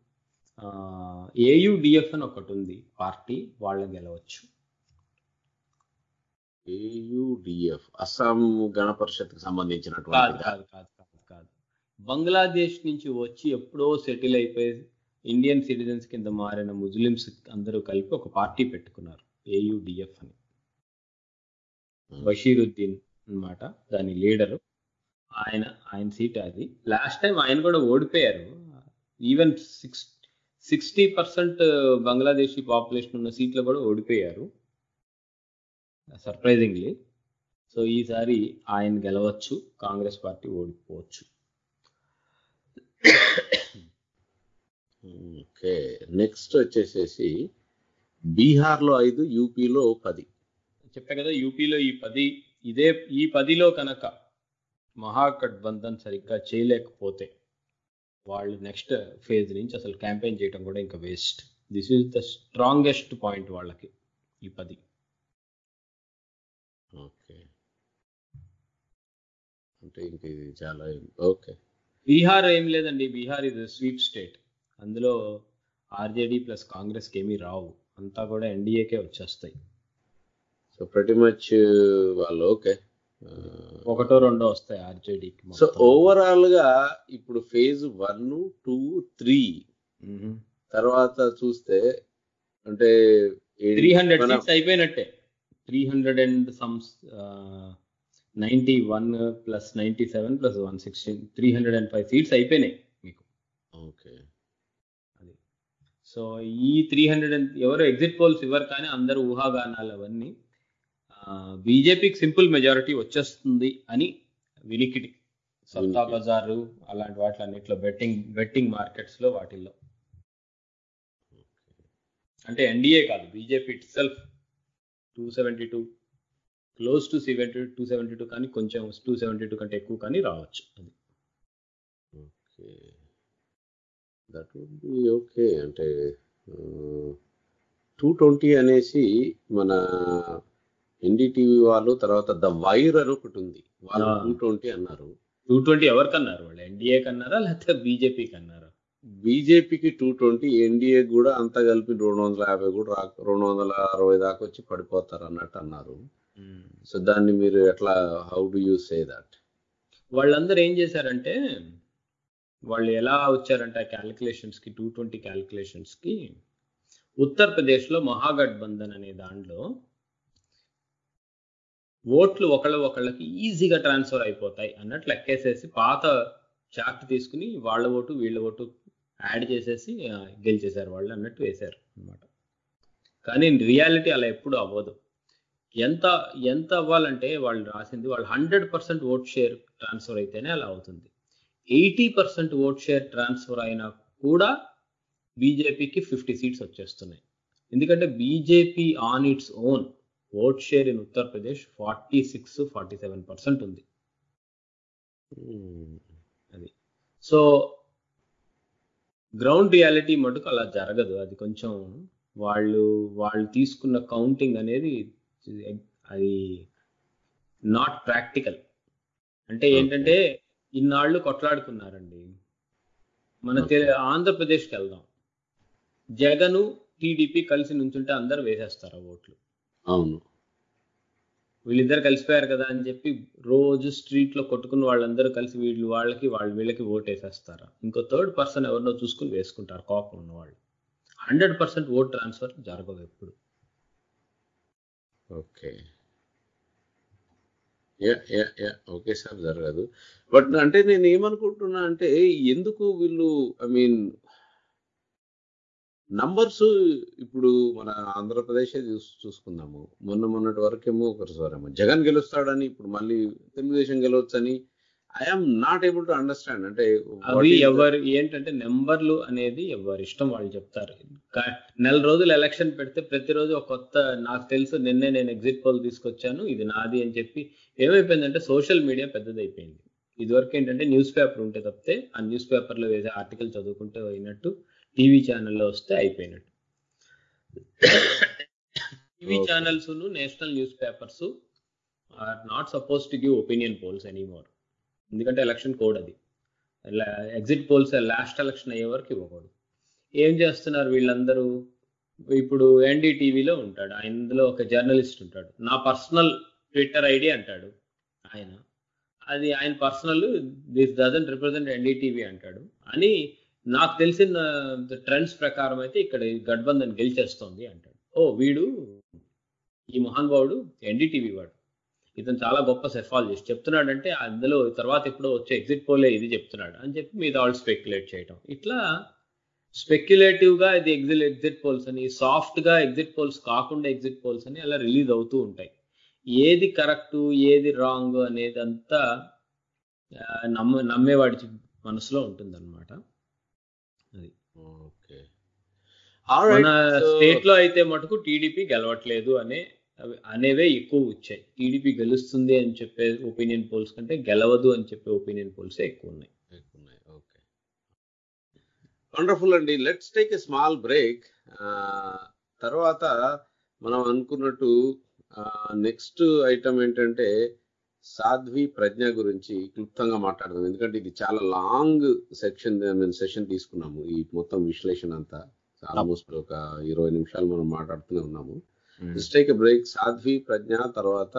ఏయుడిఎఫ్ అని ఒకటి ఉంది పార్టీ, వాళ్ళని గెలవచ్చు. ఏయుడిఎఫ్ అస్సాం గణ పరిషత్కి కాదు సంబంధించినటువంటి. కాదు కాదు కాదు కాదు బంగ్లాదేశ్ నుంచి వచ్చి ఎప్పుడో సెటిల్ అయిపోయి ఇండియన్ సిటిజన్స్ కింద మారిన ముస్లిమ్స్ అందరూ కలిపి ఒక పార్టీ పెట్టుకున్నారు, ఏయుడిఎఫ్ అని. బషీరుద్దీన్ అన్నమాట దాని లీడరు. ఆయన ఆయన సీట్ అది. లాస్ట్ టైం ఆయన కూడా ఓడిపోయారు. Even six sixty percent Bangladeshi population ఉన్న సీట్లు కూడా ఓడిపోయారు సర్ప్రైజింగ్లీ. సో ఈసారి ఆయన గెలవచ్చు, కాంగ్రెస్ పార్టీ ఓడిపోవచ్చు. ఓకే, నెక్స్ట్ వచ్చేసేసి బీహార్లో ఐదు, యూపీలో పది. చెప్పా కదా యూపీలో ఈ పది. ఇదే ఈ పదిలో కనుక మహాగఠబంధన్ సరిగ్గా చేయలేకపోతే వాళ్ళు నెక్స్ట్ ఫేజ్ నుంచి అసలు క్యాంపెయిన్ చేయడం కూడా ఇంకా waste. This is the strongest point వాళ్ళకి ఈ పది. ఓకే, అంటే ఇంక ఇది చాలా ఓకే. బీహార్ ఏం లేదండి, బీహార్ ఇది స్వీప్ స్టేట్. అందులో ఆర్జేడీ ప్లస్ కాంగ్రెస్కి ఏమీ రావు, అంతా కూడా ఎన్డీఏకే వచ్చేస్తాయి. సో ప్రతి మచ్ వాళ్ళు ఓకే, ఒకటో రెండో వస్తాయి ఆర్జేడీకి. సో ఓవరాల్ గా ఇప్పుడు ఫేజ్ వన్ టూ త్రీ తర్వాత చూస్తే అంటే త్రీ హండ్రెడ్ సీట్స్ అయిపోయినట్టే. Three hundred and some ninety one plus ninety seven plus one sixteen three hundred and five seats అయిపోయినాయి మీకు. ఓకే, అది సో ఈ త్రీ హండ్రెడ్ అండ్ ఎవరు ఎగ్జిట్ పోల్స్ ఇవ్వరు, కానీ అందరూ ఊహాగానాలు అవన్నీ. బీజేపీకి సింపుల్ మెజారిటీ వచ్చేస్తుంది అని వినికిడి. సత్తా బజారు అలాంటి వాటిలన్నిట్లో బెట్టింగ్ బెట్టింగ్ మార్కెట్స్ లో వాటిల్లో, అంటే ఎన్డీఏ కాదు BJP itself two seventy two close to seventy two seventy two కానీ కొంచెం టూ సెవెంటీ టూ కంటే ఎక్కువ కానీ రావచ్చు. అది okay, that would be okay. అంటే టూ ట్వంటీ అనేసి మన ఎన్డీటీవీ వాళ్ళు, తర్వాత ద వైర్ అని ఒకటి ఉంది, వాళ్ళు టూ ట్వంటీ అన్నారు. టూ ట్వంటీ ఎవరికన్నారు వాళ్ళు? ఎన్డీఏ కన్నారా లేకపోతే బీజేపీకి అన్నారా? బీజేపీకి టూ ట్వంటీ ఎన్డీఏ కూడా అంతా కలిపి రెండు వందల యాభై కూడా రా రెండు వందల అరవై దాకా వచ్చి పడిపోతారు అన్నట్టు అన్నారు. సో దాన్ని మీరు ఎట్లా, how do you say that? వాళ్ళందరూ ఏం చేశారంటే, వాళ్ళు ఎలా వచ్చారంటే ఆ క్యాలిక్యులేషన్స్ కి, టూ ట్వంటీ క్యాలిక్యులేషన్స్ కి, ఉత్తరప్రదేశ్ లో మహాగఠబంధన్ అనే దాంట్లో ఓట్లు ఒకళ్ళ ఒకళ్ళకి ఈజీగా ట్రాన్స్ఫర్ అయిపోతాయి అన్నట్లు లెక్కేసేసి పాత చార్ట్ తీసుకుని వాళ్ళ ఓటు వీళ్ళ ఓటు యాడ్ చేసేసి గెలిచేశారు వాళ్ళు అన్నట్టు వేశారు అనమాట. కానీ రియాలిటీ అలా ఎప్పుడు అవ్వదు. ఎంత ఎంత అవ్వాలంటే వాళ్ళు రాసింది, వాళ్ళు hundred percent vote share transfer అయితేనే అలా అవుతుంది. Eighty percent vote share transfer అయినా కూడా బీజేపీకి ఫిఫ్టీ సీట్స్ వచ్చేస్తున్నాయి. ఎందుకంటే BJP on its own vote share in Uttar Pradesh forty six forty seven percent ఉంది. అది సో గ్రౌండ్ రియాలిటీ మటుకు అలా జరగదు. అది కొంచెం వాళ్ళు వాళ్ళు తీసుకున్న కౌంటింగ్ అనేది అది నాట్ ప్రాక్టికల్. అంటే ఏంటంటే ఇన్నాళ్ళు కొట్లాడుకున్నారండి. మన ఆంధ్రప్రదేశ్కి వెళ్దాం, జగను టీడీపీ కలిసి నుంచుంటే అందరు వేసేస్తారు ఓట్లు. అవును, వీళ్ళిద్దరు కలిసిపోయారు కదా అని చెప్పి రోజు స్ట్రీట్ లో కొట్టుకున్న వాళ్ళందరూ కలిసి వీళ్ళు వాళ్ళకి వాళ్ళు వీళ్ళకి ఓట్ వేసేస్తారా? ఇంకో థర్డ్ పర్సన్ ఎవరినో చూసుకుని వేసుకుంటారు కోపం ఉన్న వాళ్ళు. హండ్రెడ్ పర్సెంట్ ఓట్ ట్రాన్స్ఫర్ జరగదు ఎప్పుడు. ఓకే, ఓకే సార్, జరగదు. బట్ అంటే నేను ఏమనుకుంటున్నా అంటే, ఎందుకు వీళ్ళు ఐ మీన్ నంబర్స్ ఇప్పుడు మన ఆంధ్రప్రదేశ్ చూసుకుందాము, మొన్న మొన్నటి వరకేమో ఒకసారేమో జగన్ గెలుస్తాడని, ఇప్పుడు మళ్ళీ తెలుగుదేశం గెలవచ్చని. I'm not able to understand. అంటే అవి ఎవరు ఏంటంటే నెంబర్లు అనేది ఎవరి ఇష్టం వాళ్ళు చెప్తారు. నెల రోజులు ఎలక్షన్ పెడితే ప్రతిరోజు ఒక కొత్త, నాకు తెలుసు నిన్నే నేను ఎగ్జిట్ పోల్ తీసుకొచ్చాను ఇది నాది అని చెప్పి ఏమైపోయిందంటే సోషల్ మీడియా పెద్దదైపోయింది. ఇదివరకు ఏంటంటే న్యూస్ పేపర్ ఉంటే తప్పితే ఆ న్యూస్ పేపర్లో వేసే ఆర్టికల్ చదువుకుంటే అయినట్టు, టీవీ ఛానల్లో వస్తే అయిపోయినట్టు. TV channels national newspapers are not suppose to give opinion polls anymore. ఎందుకంటే ఎలక్షన్ కోడ్ అది. ఎగ్జిట్ పోల్స్ లాస్ట్ ఎలక్షన్ అయ్యే వరకు ఇవ్వకూడదు. ఏం చేస్తున్నారు వీళ్ళందరూ? ఇప్పుడు ఎన్డీటీవీలో ఉంటాడు, ఆయనలో ఒక జర్నలిస్ట్ ఉంటాడు, నా పర్సనల్ ట్విట్టర్ ఐడి అంటాడు ఆయన. అది ఆయన personal, this doesn't represent NDTV అంటాడు అని. నాకు తెలిసిన ట్రెండ్స్ ప్రకారం అయితే ఇక్కడ గఠబంధన్ గెలిచేస్తోంది అంటాడు. ఓ వీడు ఈ మహానుభావుడు ఎన్డీటీవీ వాడు, ఇతను చాలా గొప్ప సెఫాలజిస్ట్ చెప్తున్నాడంటే అందులో తర్వాత ఎప్పుడో వచ్చే ఎగ్జిట్ పోలే ఇది చెప్తున్నాడు అని చెప్పి మీద వాళ్ళు స్పెక్యులేట్ చేయటం. ఇట్లా స్పెక్యులేటివ్ గా ఇది ఎగ్జిట్ ఎగ్జిట్ పోల్స్ అని, సాఫ్ట్ గా ఎగ్జిట్ పోల్స్ కాకుండా ఎగ్జిట్ పోల్స్ అని అలా రిలీజ్ అవుతూ ఉంటాయి. ఏది కరెక్ట్ ఏది రాంగ్ అనేది అంతా నమ్మ నమ్మేవాడి మనసులో ఉంటుంది అనమాట. అది మన స్టేట్ లో అయితే మటుకు టీడీపీ గెలవట్లేదు అనే అనేవే ఎక్కువ వచ్చాయి. టీడీపీ గెలుస్తుంది అని చెప్పే ఒపీనియన్ పోల్స్ కంటే గెలవదు అని చెప్పే ఒపీనియన్ పోల్స్ ఎక్కువ ఉన్నాయి. ఓకే, వండర్ఫుల్ అండి. Let's take a small break. తర్వాత మనం అనుకున్నట్టు నెక్స్ట్ ఐటమ్ ఏంటంటే సాధ్వి ప్రజ్ఞ గురించి క్లుప్తంగా మాట్లాడదాం. ఎందుకంటే ఇది చాలా లాంగ్ సెక్షన్ మేము సెషన్ తీసుకున్నాము. ఈ మొత్తం విశ్లేషణ అంతా ఆల్మోస్ట్ ఒక ఇరవై నిమిషాలు మనం మాట్లాడుతూనే ఉన్నాము. Let's take a break. Sadhvi Pragya తర్వాత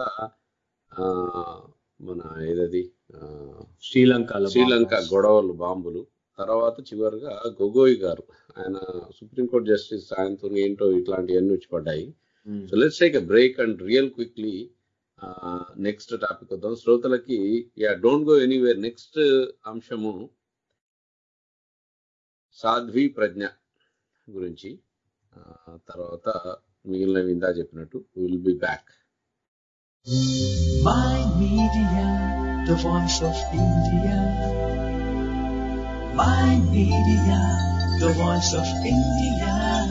మన ఏదది శ్రీలంక శ్రీలంక గొడవలు బాంబులు, తర్వాత చివరిగా గొగోయ్ గారు, ఆయన సుప్రీంకోర్టు జస్టిస్, ఆయనతో ఏంటో ఇట్లాంటివన్నీ వచ్చి పడ్డాయి. So let's take a break and real quickly next topic వద్దాం. శ్రోతలకి యా డోంట్ గో ఎనీవేర్. నెక్స్ట్ అంశము సాధ్వి ప్రజ్ఞ గురించి, తర్వాత మిగిలినవి ఇందా చెప్పినట్టు will be back. Mind Media, the voice of India. Mind Media, the voice of India.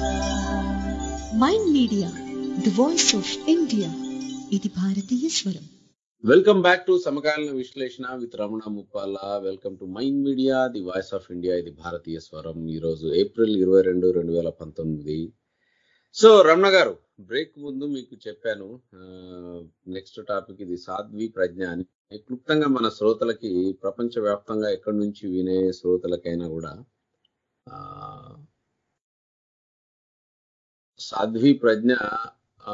Mind media the voice of India, ఇది భారతీయ స్వరం. వెల్కమ్ బ్యాక్ టు సమకాలీన విశ్లేషణ with Ramana Muppala. Welcome to mind media the voice of India, ఇది భారతీయ స్వరం. ఈరోజు ఏప్రిల్ ఇరవై రెండు రెండు వేల పంతొమ్మిది. సో రమణ గారు, బ్రేక్ ముందు మీకు చెప్పాను నెక్స్ట్ టాపిక్ ఇది సాధ్వి ప్రజ్ఞ అని. క్లుప్తంగా మన శ్రోతలకి, ప్రపంచ వ్యాప్తంగా ఎక్కడి నుంచి వినే శ్రోతలకైనా కూడా ఆ, సాధ్వి ప్రజ్ఞ ఆ,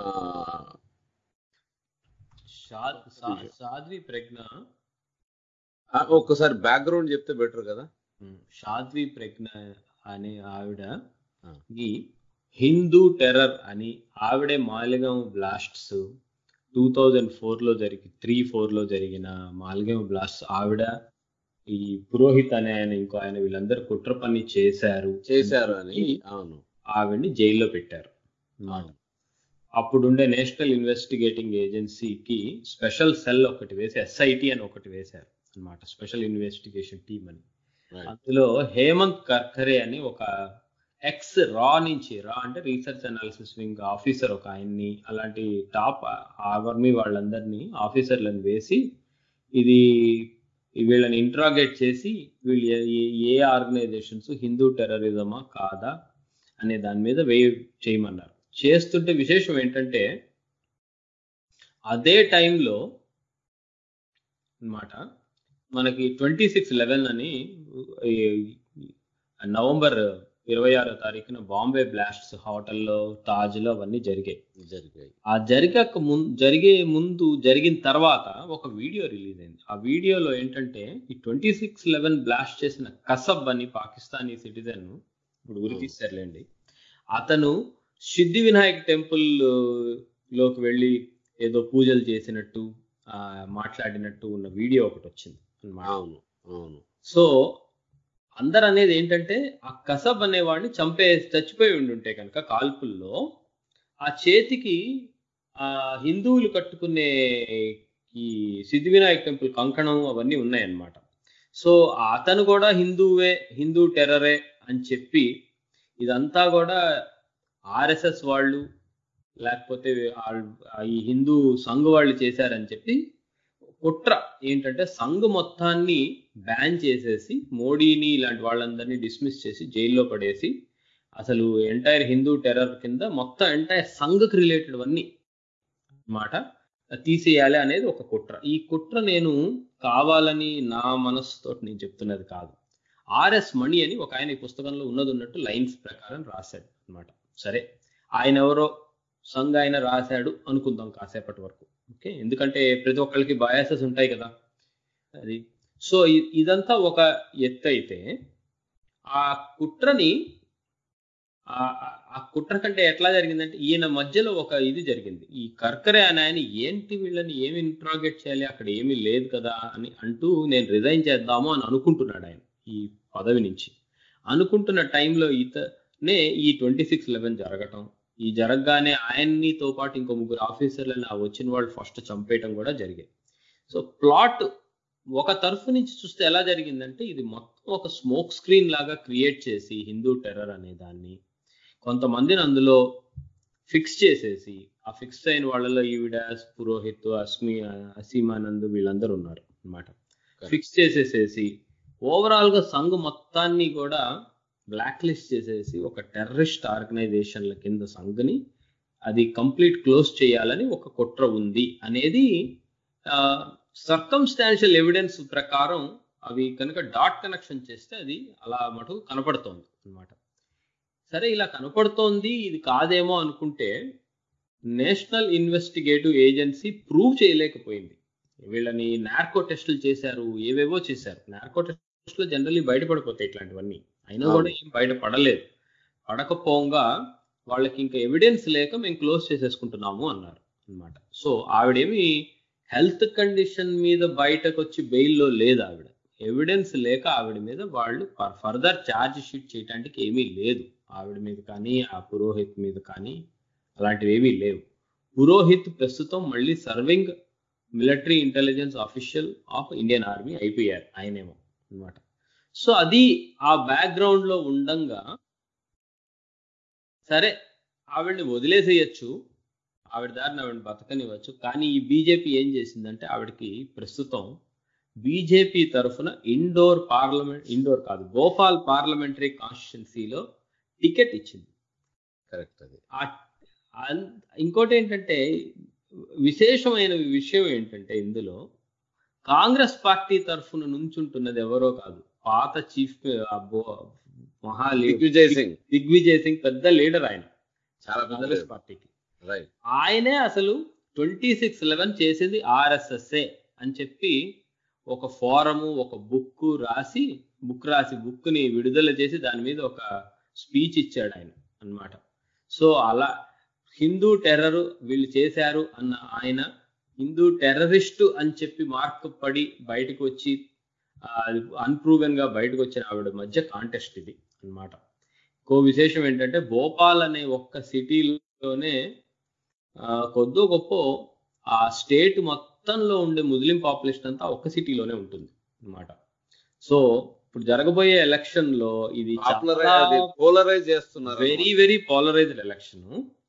షా- సా- సాధ్వి ప్రజ్ఞ ఆ, ఒక్కసారి బ్యాక్గ్రౌండ్ చెప్తే బెటర్ కదా. ఉమ్, సాధ్వి ప్రజ్ఞ అనే ఆవిడ ఆ. ఈ హిందూ టెర్రర్ అని ఆవిడే Malegaon blasts two thousand four లో జరిగి త్రీ ఫోర్ లో జరిగిన మాలిగాం బ్లాస్ట్స్ ఆవిడ ఈ పురోహిత్ అనే ఆయన ఇంకో ఆయన వీళ్ళందరూ కుట్ర పని చేశారు చేశారు అని. అవును ఆవిడ్ని జైల్లో పెట్టారు అన్నమాట. అవును. అప్పుడుండే నేషనల్ ఇన్వెస్టిగేటింగ్ ఏజెన్సీకి స్పెషల్ సెల్ ఒకటి వేసి ఎస్ఐటి అని ఒకటి వేశారు అన్నమాట, స్పెషల్ ఇన్వెస్టిగేషన్ టీమ్ అని. Right. అందులో హేమంత్ కర్కరే అని ఒక ఎక్స్ రా నుంచి, రా అంటే రీసెర్చ్ అనాలిసిస్ వింగ్ ఆఫీసర్ ఒక ఆయన్ని, అలాంటి టాప్ ఆర్మీ వాళ్ళందరినీ ఆఫీసర్లను వేసి ఇది వీళ్ళని ఇంట్రాగేట్ చేసి వీళ్ళు ఏ- ఏ ఆర్గనైజేషన్స్ హిందూ టెర్రరిజమా కాదా అనే దాని మీద వే చేయమన్నారు. చేస్తుంటే విశేషం ఏంటంటే అదే టైంలో అన్నమాట మనకి ట్వంటీ సిక్స్ లెవెన్ అని ఈ నవంబర్ ఇరవై ఆరో తారీఖున బాంబే బ్లాస్ట్స్ హోటల్లో తాజ్లో అవన్నీ జరిగాయి. జరిగాయి. ఆ జరిగాక ముందు జరిగే ముందు జరిగిన తర్వాత ఒక వీడియో రిలీజ్ అయింది. ఆ వీడియోలో ఏంటంటే ఈ ట్వంటీ సిక్స్ లెవెన్ బ్లాస్ట్ చేసిన కసబ్ అని పాకిస్తానీ సిటిజన్, ఇప్పుడు ఉరి తీస్తారులేండి, అతను సిద్ధి వినాయక్ టెంపుల్ లోకి వెళ్ళి ఏదో పూజలు చేసినట్టు ఆ మాట్లాడినట్టు ఉన్న వీడియో ఒకటి వచ్చింది అన్నమాట. అవును అవును సో అందరు అనేది ఏంటంటే ఆ కసబ్ అనేవాడిని చంపే చచ్చిపోయి ఉండుంటే కనుక కాల్పుల్లో ఆ చేతికి ఆ హిందువులు కట్టుకునే ఈ సిద్ధి వినాయక్ టెంపుల్ కంకణం అవన్నీ ఉన్నాయన్నమాట. సో అతను కూడా హిందువే, హిందూ టెర్రరే అని చెప్పి ఇదంతా కూడా ఆర్ఎస్ఎస్ వాళ్ళు లేకపోతే ఆ- ఈ హిందూ సంఘ్ వాళ్ళు చేశారని చెప్పి కుట్ర ఏంటంటే సంఘ్ మొత్తాన్ని బ్యాన్ చేసేసి మోడీని ఇలాంటి వాళ్ళందరినీ డిస్మిస్ చేసి జైల్లో పడేసి అసలు ఎంటైర్ హిందూ టెర్రర్ కింద మొత్తం ఎంటైర్ సంఘకు రిలేటెడ్ అన్ని మాట తీసేయాలి అనేది ఒక కుట్ర. ఈ కుట్ర నేను కావాలని నా మనస్సుతో నేను చెప్తున్నది కాదు. ఆర్ఎస్ మణి అని ఒక ఆయన ఈ పుస్తకంలో ఉన్నది ఉన్నట్టు లైన్స్ ప్రకారం రాశాడు అన్నమాట. సరే, ఆయన ఎవరో సంఘ ఆయన రాశాడు అనుకుందాం కాసేపటి వరకు, ఓకే, ఎందుకంటే ప్రతి ఒక్కరికి బయాసెస్ ఉంటాయి కదా అది. సో ఇ- ఇదంతా ఒక ఎత్తు అయితే ఆ కుట్రని ఆ- ఆ- ఆ కుట్ర కంటే ఎట్లా జరిగిందంటే ఈయన మధ్యలో ఒక ఇది జరిగింది. ఈ కర్కరే అని ఆయన ఏంటి వీళ్ళని ఏమి ఇంట్రాగేట్ చేయాలి, అక్కడ ఏమీ లేదు కదా అని అంటూ నేను రిజైన్ చేద్దాము అని అనుకుంటున్నాడు ఆయన ఈ పదవి నుంచి. అనుకుంటున్న టైంలో ఇతనే ఈ ట్వంటీ సిక్స్ లెవెన్ జరగటం, ఈ జరగగానే ఆయన్నితో పాటు ఇంకో ముగ్గురు ఆఫీసర్లను ఆ వచ్చిన వాళ్ళు ఫస్ట్ చంపేయటం కూడా జరిగాయి. సో ప్లాట్ ఒక తరఫు నుంచి చూస్తే ఎలా జరిగిందంటే ఇది మొత్తం ఒక స్మోక్ స్క్రీన్ లాగా క్రియేట్ చేసి హిందూ టెర్రర్ అనే దాన్ని కొంతమందిని అందులో ఫిక్స్ చేసేసి, ఆ ఫిక్స్ అయిన వాళ్ళలో ఈవిడ పురోహిత్, అస్మి అసీమానంద్ వీళ్ళందరూ ఉన్నారు అన్నమాట. ఫిక్స్ చేసేసేసి ఓవరాల్ గా సంఘ్ మొత్తాన్ని కూడా బ్లాక్ లిస్ట్ చేసేసి ఒక టెర్రరిస్ట్ ఆర్గనైజేషన్ల కింద సంఘ్ని అది కంప్లీట్ క్లోజ్ చేయాలని ఒక కుట్ర ఉంది అనేది సర్కమ్స్టాన్షియల్ ఎవిడెన్స్ ప్రకారం అవి కనుక డాట్ కనెక్షన్ చేస్తే అది అలా మటుకు కనపడుతోంది అన్నమాట. సరే, ఇలా కనపడుతోంది, ఇది కాదేమో అనుకుంటే నేషనల్ ఇన్వెస్టిగేటివ్ ఏజెన్సీ ప్రూవ్ చేయలేకపోయింది. వీళ్ళని నార్కో టెస్టులు చేశారు, ఏవేవో చేశారు. నార్కో టెస్టులు జనరల్లీ బయటపడిపోతాయి ఇట్లాంటివన్నీ, అయినా కూడా ఏం బయట పడలేదు. పడకపోగా వాళ్ళకి ఇంకా ఎవిడెన్స్ లేక మేము క్లోజ్ చేసేసుకుంటున్నాము అన్నారు అన్నమాట. సో ఆవిడేమి హెల్త్ కండిషన్ మీద బయటకు వచ్చి బెయిల్లో లేదు. ఆవిడ ఎవిడెన్స్ లేక ఆవిడ మీద వాళ్ళు ఫర్దర్ ఛార్జ్ షీట్ చేయడానికి ఏమీ లేదు. ఆవిడ మీద కానీ ఆ పురోహిత్ మీద కానీ అలాంటివి ఏమీ లేవు. పురోహిత్ ప్రస్తుతం మళ్ళీ serving military intelligence official of Indian army అయిపోయారు ఆయనేమో అన్నమాట. సో అది ఆ బ్యాక్గ్రౌండ్ లో ఉండంగా సరే ఆవిడని వదిలేసేయచ్చు, ఆవిడ దారిని ఆవిడని బతకనివ్వచ్చు. కానీ ఈ బీజేపీ ఏం చేసిందంటే ఆవిడకి ప్రస్తుతం బీజేపీ తరఫున ఇండోర్ పార్లమెంట్, ఇండోర్ కాదు భోపాల్ పార్లమెంటరీ కాన్స్టిట్యున్సీలో టికెట్ ఇచ్చింది. కరెక్ట్. అది ఇంకోటి ఏంటంటే విశేషమైన విషయం ఏంటంటే ఇందులో కాంగ్రెస్ పార్టీ తరఫున నుంచుంటున్నది ఎవరో కాదు, పాత చీఫ్ మహా దిగ్విజయ్ సింగ్ దిగ్విజయ్ సింగ్ పెద్ద లీడర్ ఆయన చాలా పెద్ద కాంగ్రెస్ leader. పార్టీకి. రైట్. ఆయనే అసలు ట్వంటీ సిక్స్ లెవెన్ చేసేది ఆర్ఎస్ఎస్ఏ అని చెప్పి ఒక ఫోరము ఒక బుక్ రాసి బుక్ రాసి బుక్ ని విడుదల చేసి దాని మీద ఒక స్పీచ్ ఇచ్చాడు ఆయన అన్నమాట. సో అలా హిందూ టెర్రర్ వీళ్ళు చేశారు అన్న ఆయన హిందూ టెర్రరిస్టు అని చెప్పి మార్క్ పడి బయటకు వచ్చి అన్ప్రూవెన్ గా బయటకు వచ్చిన ఆవిడ మధ్య కాంటెస్ట్ ఇది అన్నమాట. ఇంకో విశేషం ఏంటంటే భోపాల్ అనే ఒక్క సిటీలోనే కొద్దో గొప్ప ఆ స్టేట్ మొత్తంలో ఉండే ముస్లిం పాపులేషన్ అంతా ఒక్క సిటీలోనే ఉంటుంది అన్నమాట. సో ఇప్పుడు జరగబోయే ఎలక్షన్ లో ఇది పోలరైజ్ చేస్తున్నారు, వెరీ వెరీ పోలరైజ్డ్ ఎలక్షన్.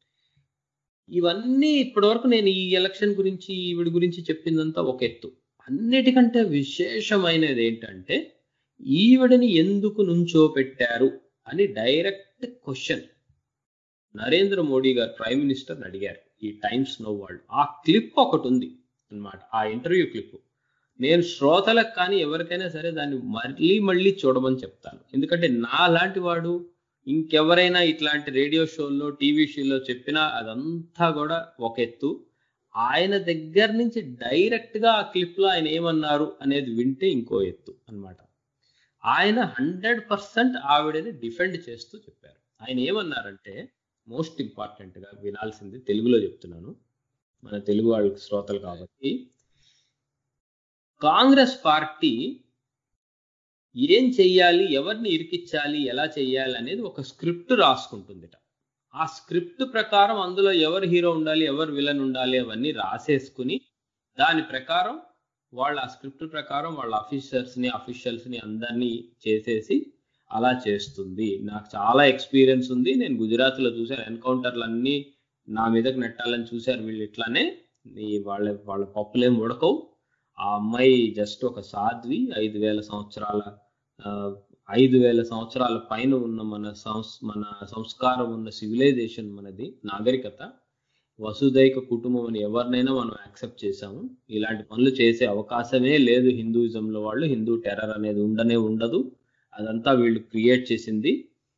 ఇవన్నీ ఇప్పటి వరకు నేను ఈ ఎలక్షన్ గురించి ఈవిడ గురించి చెప్పిందంతా ఒక ఎత్తు. అన్నిటికంటే విశేషమైనది ఏంటంటే ఈవిడని ఎందుకు నుంచో పెట్టారు అని డైరెక్ట్ క్వశ్చన్ నరేంద్ర మోడీ గారు ప్రైమ్ మినిస్టర్ అడిగారు ఈ టైమ్స్ నౌ వరల్డ్. ఆ క్లిప్ ఒకటి ఉంది అన్నమాట, ఆ ఇంటర్వ్యూ క్లిప్. నేను శ్రోతలకు కానీ ఎవరికైనా సరే దాన్ని మళ్ళీ మళ్ళీ చూడమని చెప్తాను. ఎందుకంటే నా లాంటి వాడు ఇంకెవరైనా ఇట్లాంటి రేడియో షోల్లో టీవీ షోలో చెప్పినా అదంతా కూడా ఒక ఎత్తు. ఆయన దగ్గర నుంచి డైరెక్ట్ గా ఆ క్లిప్ లో ఆయన ఏమన్నారు అనేది వింటే ఇంకో ఎత్తు అన్నమాట. ఆయన హండ్రెడ్ పర్సెంట్ ఆవిడని డిఫెండ్ చేస్తూ చెప్పారు. ఆయన ఏమన్నారంటే మోస్ట్ ఇంపార్టెంట్ గా వినాల్సింది, తెలుగులో చెప్తున్నాను మన తెలుగు వాళ్ళకి శ్రోతలు కాబట్టి, కాంగ్రెస్ పార్టీ ఏం చెయ్యాలి, ఎవరిని ఇరికిచ్చాలి, ఎలా చెయ్యాలి అనేది ఒక స్క్రిప్ట్ రాసుకుంటుందిట. ఆ స్క్రిప్ట్ ప్రకారం అందులో ఎవరు హీరో ఉండాలి, ఎవరు విలన్ ఉండాలి అవన్నీ రాసేసుకుని దాని ప్రకారం వాళ్ళ ఆ స్క్రిప్ట్ ప్రకారం వాళ్ళ ఆఫీసర్స్ ని అఫీషియల్స్ ని అందరినీ చేసేసి అలా చేస్తుంది. నాకు చాలా ఎక్స్పీరియన్స్ ఉంది. నేను గుజరాత్ లో చూసాను, ఎన్కౌంటర్లు అన్ని నా మీదకి నెట్టాలని చూశారు వీళ్ళు. ఇట్లానే వాళ్ళ వాళ్ళ పప్పులేం ఉడకవు. ఆ అమ్మాయి జస్ట్ ఒక సాధ్వి, ఐదు వేల సంవత్సరాల ఐదు వేల సంవత్సరాల పైన ఉన్న మన సంస్ మన సంస్కారం ఉన్న సివిలైజేషన్ మనది, నాగరికత, వసుదైక కుటుంబం అని ఎవరినైనా మనం యాక్సెప్ట్ చేశాము. ఇలాంటి పనులు చేసే అవకాశమే లేదు హిందూయిజంలో. వాళ్ళు హిందూ టెర్రర్ అనేది ఉండనే ఉండదు, అదంతా వీళ్ళు క్రియేట్ చేసింది.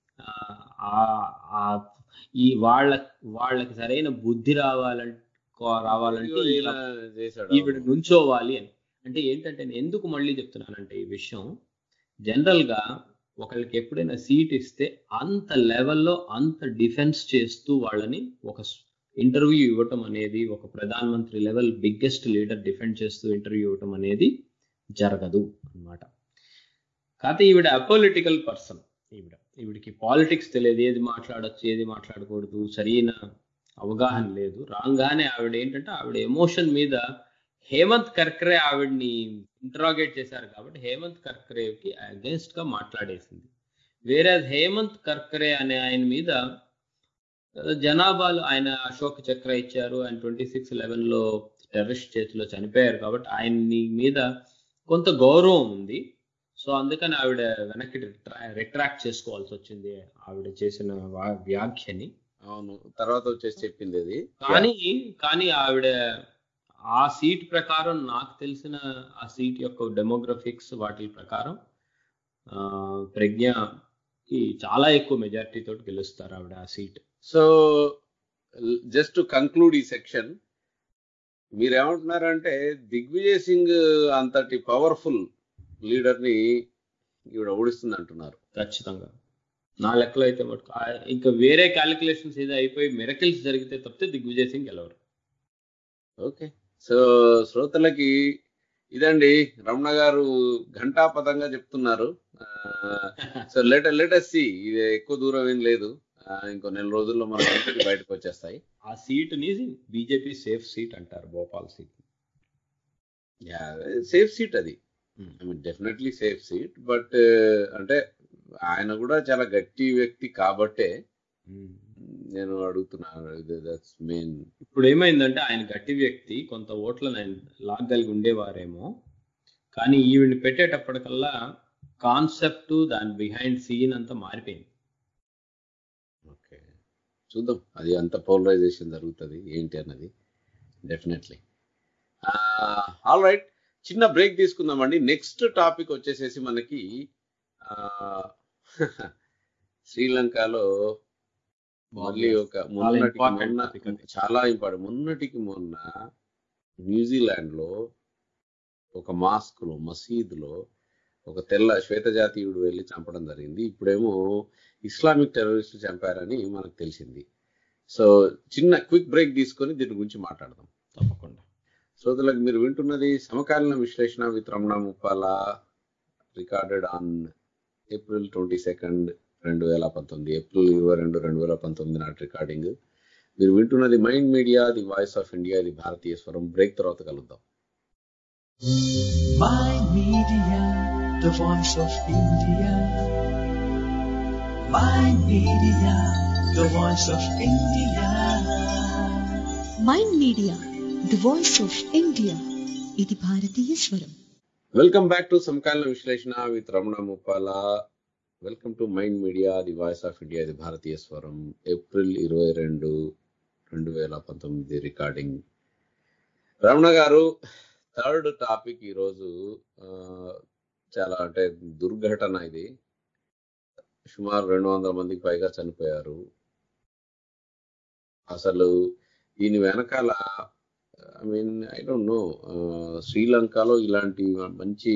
ఆ ఈ వాళ్ళ వాళ్ళకి సరైన బుద్ధి రావాలంటే రావాలంటే ఈవిడ నుంచోవాలి అని. అంటే ఏంటంటే నేను ఎందుకు మళ్ళీ చెప్తున్నానంటే ఈ విషయం, జనరల్ గా ఒకళ్ళకి ఎప్పుడైనా సీట్ ఇస్తే అంత లెవెల్లో అంత డిఫెన్స్ చేస్తూ వాళ్ళని ఒక ఇంటర్వ్యూ ఇవ్వటం అనేది, ఒక ప్రధానమంత్రి లెవెల్ బిగ్గెస్ట్ లీడర్ డిఫెండ్ చేస్తూ ఇంటర్వ్యూ ఇవ్వటం అనేది జరగదు అన్నమాట. కాకపోతే ఈవిడ అపొలిటికల్ పర్సన్. ఈవిడ ఈవిడికి పాలిటిక్స్ తెలియదు, ఏది మాట్లాడచ్చు ఏది మాట్లాడకూడదు సరైన అవగాహన లేదు. రాగానే ఆవిడ ఏంటంటే ఆవిడ ఎమోషన్ మీద హేమంత్ కర్కరే ఆవిడ్ని ఇంటరాగేట్ చేశారు కాబట్టి హేమంత్ కర్కరేకి అగేన్స్ట్ గా మాట్లాడేసింది. వేరే హేమంత్ కర్కరే అనే ఆయన మీద జనాభాలు ఆయన అశోక్ చక్ర ఇచ్చారు, ఆయన ట్వంటీ సిక్స్ లెవెన్ లో టెర్రరిస్ట్ చేతిలో చనిపోయారు కాబట్టి ఆయన్ని మీద కొంత గౌరవం ఉంది. సో అందుకని ఆవిడ వెనక్కి రిట్రాక్ట్ చేసుకోవాల్సి వచ్చింది ఆవిడ చేసిన వ్యాఖ్యని. అవును, తర్వాత వచ్చేసి చెప్పింది అది. కానీ కానీ ఆవిడ ఆ సీట్ ప్రకారం నాకు తెలిసిన ఆ సీట్ యొక్క డెమోగ్రఫిక్స్ వాటి ప్రకారం ప్రజ్ఞకి చాలా ఎక్కువ మెజారిటీ తోటి గెలుస్తారు ఆవిడ ఆ seat. So just to conclude ఈ సెక్షన్, మీరేమంటున్నారంటే దిగ్విజయ్ సింగ్ అంతటి పవర్ఫుల్ లీడర్ ని ఈవిడ ఓడిస్తుంది అంటున్నారు. ఖచ్చితంగా నా లెక్కలో అయితే మటుకు ఇంకా వేరే క్యాలిక్యులేషన్స్ ఏదో అయిపోయి మిరకిల్స్ జరిగితే తప్పితే దిగ్విజయ్ సింగ్ గెలవరు. ఓకే, సో శ్రోతలకి ఇదండి, రమణ గారు ఘంటాపదంగా చెప్తున్నారు. So let let us see, ఇది ఎక్కువ దూరం ఏం లేదు, ఇంకో నెల రోజుల్లో మన బయటకు వచ్చేస్తాయి. ఆ సీట్ ని బీజేపీ సేఫ్ సీట్ అంటారు, Bhopal seat. Yeah, safe seat అది, I mean definitely safe seat. But అంటే ఆయన కూడా చాలా గట్టి వ్యక్తి కాబట్టే నేను అడుగుతున్నాను. మెయిన్ ఇప్పుడు ఏమైందంటే ఆయన గట్టి వ్యక్తి, కొంత ఓట్లను ఆయన లాగలిగి ఉండేవారేమో, కానీ ఈవిని పెట్టేటప్పటికల్లా కాన్సెప్ట్ దాని బిహైండ్ సీన్ అంతా మారిపోయింది. ఓకే, చూద్దాం అది అంత పోలరైజేషన్ జరుగుతుంది ఏంటి అన్నది డెఫినెట్లీ. ఆల్ రైట్, చిన్న బ్రేక్ తీసుకుందామండి. నెక్స్ట్ టాపిక్ వచ్చేసేసి మనకి శ్రీలంకలో మళ్ళీ ఒక మొన్నటికి మొన్న చాలా ఇంపార్టెంట్ మొన్నటికి మొన్న న్యూజిలాండ్ లో ఒక మాస్క్ లో మసీదులో ఒక తెల్ల శ్వేత జాతీయుడు వెళ్ళి చంపడం జరిగింది. ఇప్పుడేమో ఇస్లామిక్ టెర్రరిస్టులు చంపారని మనకు తెలిసింది. సో చిన్న క్విక్ బ్రేక్ తీసుకొని దీని గురించి మాట్లాడదాం తప్పకుండా. శ్రోతలకు మీరు వింటున్నది సమకాలీన విశ్లేషణ with Ramana Muppala, recorded on April twenty second రెండు వేల పంతొమ్మిది ఏప్రిల్ ఇరవై రెండు రెండు వేల పంతొమ్మిది నాటి రికార్డింగ్. మీరు వింటున్నది Mind media, the voice of India, ఇది భారతీయ స్వరం. బ్రేక్ తర్వాత కలుద్దాం. Mind Media, the voice of India. Mind Media, the voice of India. Mind media the voice of India, ఇది భారతీయ స్వరం. వెల్కమ్ బ్యాక్ టు సమకాలీన విశ్లేషణ with Ramana Muppala. Welcome to mind media, the voice of India, ఇది భారతీయ స్వరం. ఏప్రిల్ ఇరవై రెండు రెండు వేల పంతొమ్మిది రికార్డింగ్. రమణ గారు, థర్డ్ టాపిక్ ఈరోజు చాలా అంటే దుర్ఘటన. ఇది సుమారు రెండు వందల మందికి పైగా చనిపోయారు. అసలు దీని వెనకాల I mean I don't know, శ్రీలంకలో ఇలాంటి మంచి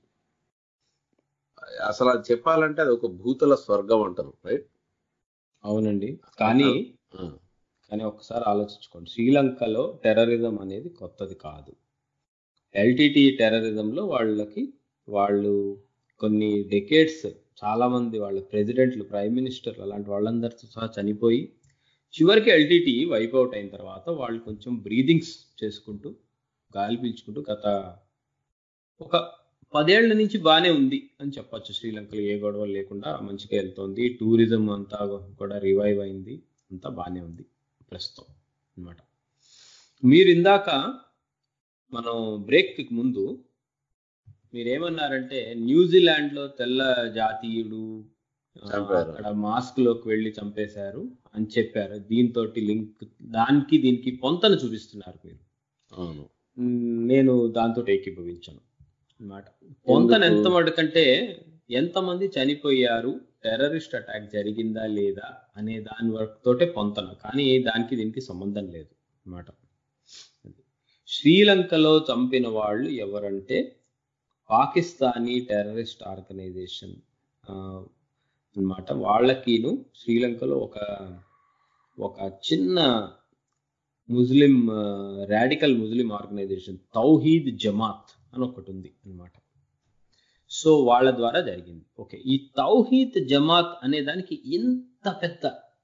అసలు అది చెప్పాలంటే అది ఒక భూతల స్వర్గం అంటారు, రైట్? అవునండి. కానీ కానీ ఒకసారి ఆలోచించుకోండి, శ్రీలంకలో టెర్రరిజం అనేది కొత్తది కాదు. ఎల్టీటీ టెర్రరిజంలో వాళ్ళకి వాళ్ళు కొన్ని డెకేడ్స్ చాలా మంది వాళ్ళ ప్రెసిడెంట్లు, ప్రైమ్ మినిస్టర్లు అలాంటి వాళ్ళందరితో సహా చనిపోయి చివరికి ఎల్టీటీ వైప్ అవుట్ అయిన తర్వాత వాళ్ళు కొంచెం బ్రీదింగ్స్ చేసుకుంటూ గాలి పీల్చుకుంటూ గత ఒక పదేళ్ల నుంచి బాగానే ఉంది అని చెప్పచ్చు. శ్రీలంకలో ఏ గొడవలు లేకుండా మంచిగా వెళ్తోంది. టూరిజం అంతా కూడా రివైవ్ అయింది, అంతా బాగానే ఉంది ప్రస్తుతం అన్నమాట. మీరు ఇందాక మనం బ్రేక్కి ముందు మీరేమన్నారంటే న్యూజిలాండ్లో తెల్ల జాతీయుడు అక్కడ మాస్క్ లోకి వెళ్ళి చంపేశారు అని చెప్పారు. దీంతో లింక్ దానికి దీనికి పొంతను చూపిస్తున్నారు మీరు. నేను దాంతో ఏకీభవించాను అన్నమాట. పొంతను ఎంత మటుకంటే ఎంతమంది చనిపోయారు, టెర్రరిస్ట్ అటాక్ జరిగిందా లేదా అనే దాని వరకు తోటే పొంతన, కానీ దానికి దీనికి సంబంధం లేదు అన్నమాట. శ్రీలంకలో చంపిన వాళ్ళు ఎవరంటే పాకిస్తానీ టెర్రరిస్ట్ ఆర్గనైజేషన్ అన్నమాట. వాళ్ళకిను శ్రీలంకలో ఒక ఒక చిన్న Muslim radical Muslim organization Thowheed Jamath అని ఒకటి ఉంది అన్నమాట. సో వాళ్ళ ద్వారా జరిగింది. ఓకే, ఈ తౌహీద్ జమాత్ అనే దానికి ఇంత పెద్ద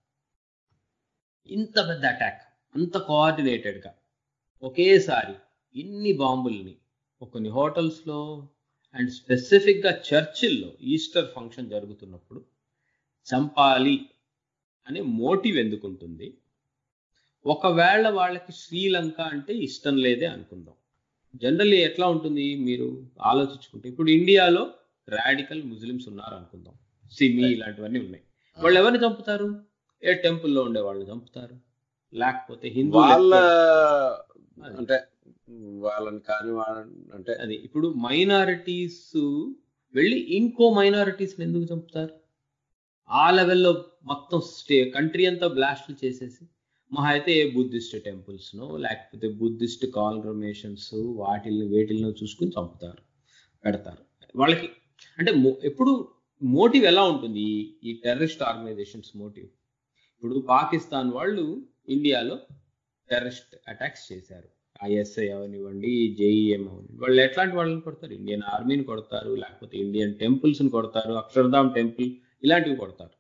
ఇంత పెద్ద అటాక్, అంత కోఆర్డినేటెడ్గా ఒకేసారి ఇన్ని బాంబుల్ని కొన్ని హోటల్స్లో అండ్ స్పెసిఫిక్గా చర్చిల్లో ఈస్టర్ ఫంక్షన్ జరుగుతున్నప్పుడు చంపాలి అనే మోటివ్ ఎందుకుంటుంది? ఒకవేళ వాళ్ళకి శ్రీలంక అంటే ఇష్టం లేదే అనుకుందాం. జనరల్లీ ఎట్లా ఉంటుంది మీరు ఆలోచించుకుంటే, ఇప్పుడు ఇండియాలో రాడికల్ ముస్లిమ్స్ ఉన్నారు అనుకుందాం, సిమి ఇలాంటివన్నీ ఉన్నాయి. వాళ్ళు ఎవరిని చంపుతారు? ఏ టెంపుల్లో ఉండే వాళ్ళని చంపుతారు, లేకపోతే హిందూ వాళ్ళ అంటే వాళ్ళని కాని వాళ్ళని అంటే అది. ఇప్పుడు మైనారిటీస్ వెళ్ళి ఇంకో మైనారిటీస్ ఎందుకు చంపుతారు? ఆ లెవెల్లో మొత్తం స్టే కంట్రీ అంతా బ్లాస్ట్లు చేసేసి మహా అయితే ఏ బుద్ధిస్ట్ టెంపుల్స్నో లేకపోతే బుద్ధిస్ట్ కాంగ్రమేషన్స్ వాటిల్ని వేటిల్నో చూసుకుని చంపుతారు, పెడతారు వాళ్ళకి. అంటే ఎప్పుడు మోటివ్ ఎలా ఉంటుంది ఈ టెర్రరిస్ట్ ఆర్గనైజేషన్స్ మోటివ్? ఇప్పుడు పాకిస్తాన్ వాళ్ళు ఇండియాలో టెర్రరిస్ట్ అటాక్స్ చేశారు, ఐఎస్ఐ అవనివ్వండి, జేఈఎం అవనివ్వండి. వాళ్ళు ఎట్లాంటి వాళ్ళని కొడతారు? ఇండియన్ ఆర్మీని కొడతారు, లేకపోతే ఇండియన్ టెంపుల్స్ని కొడతారు, అక్షర్ధామ్ టెంపుల్ ఇలాంటివి కొడతారు.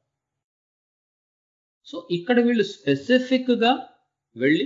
సో ఇక్కడ వీళ్ళు స్పెసిఫిక్గా వెళ్ళి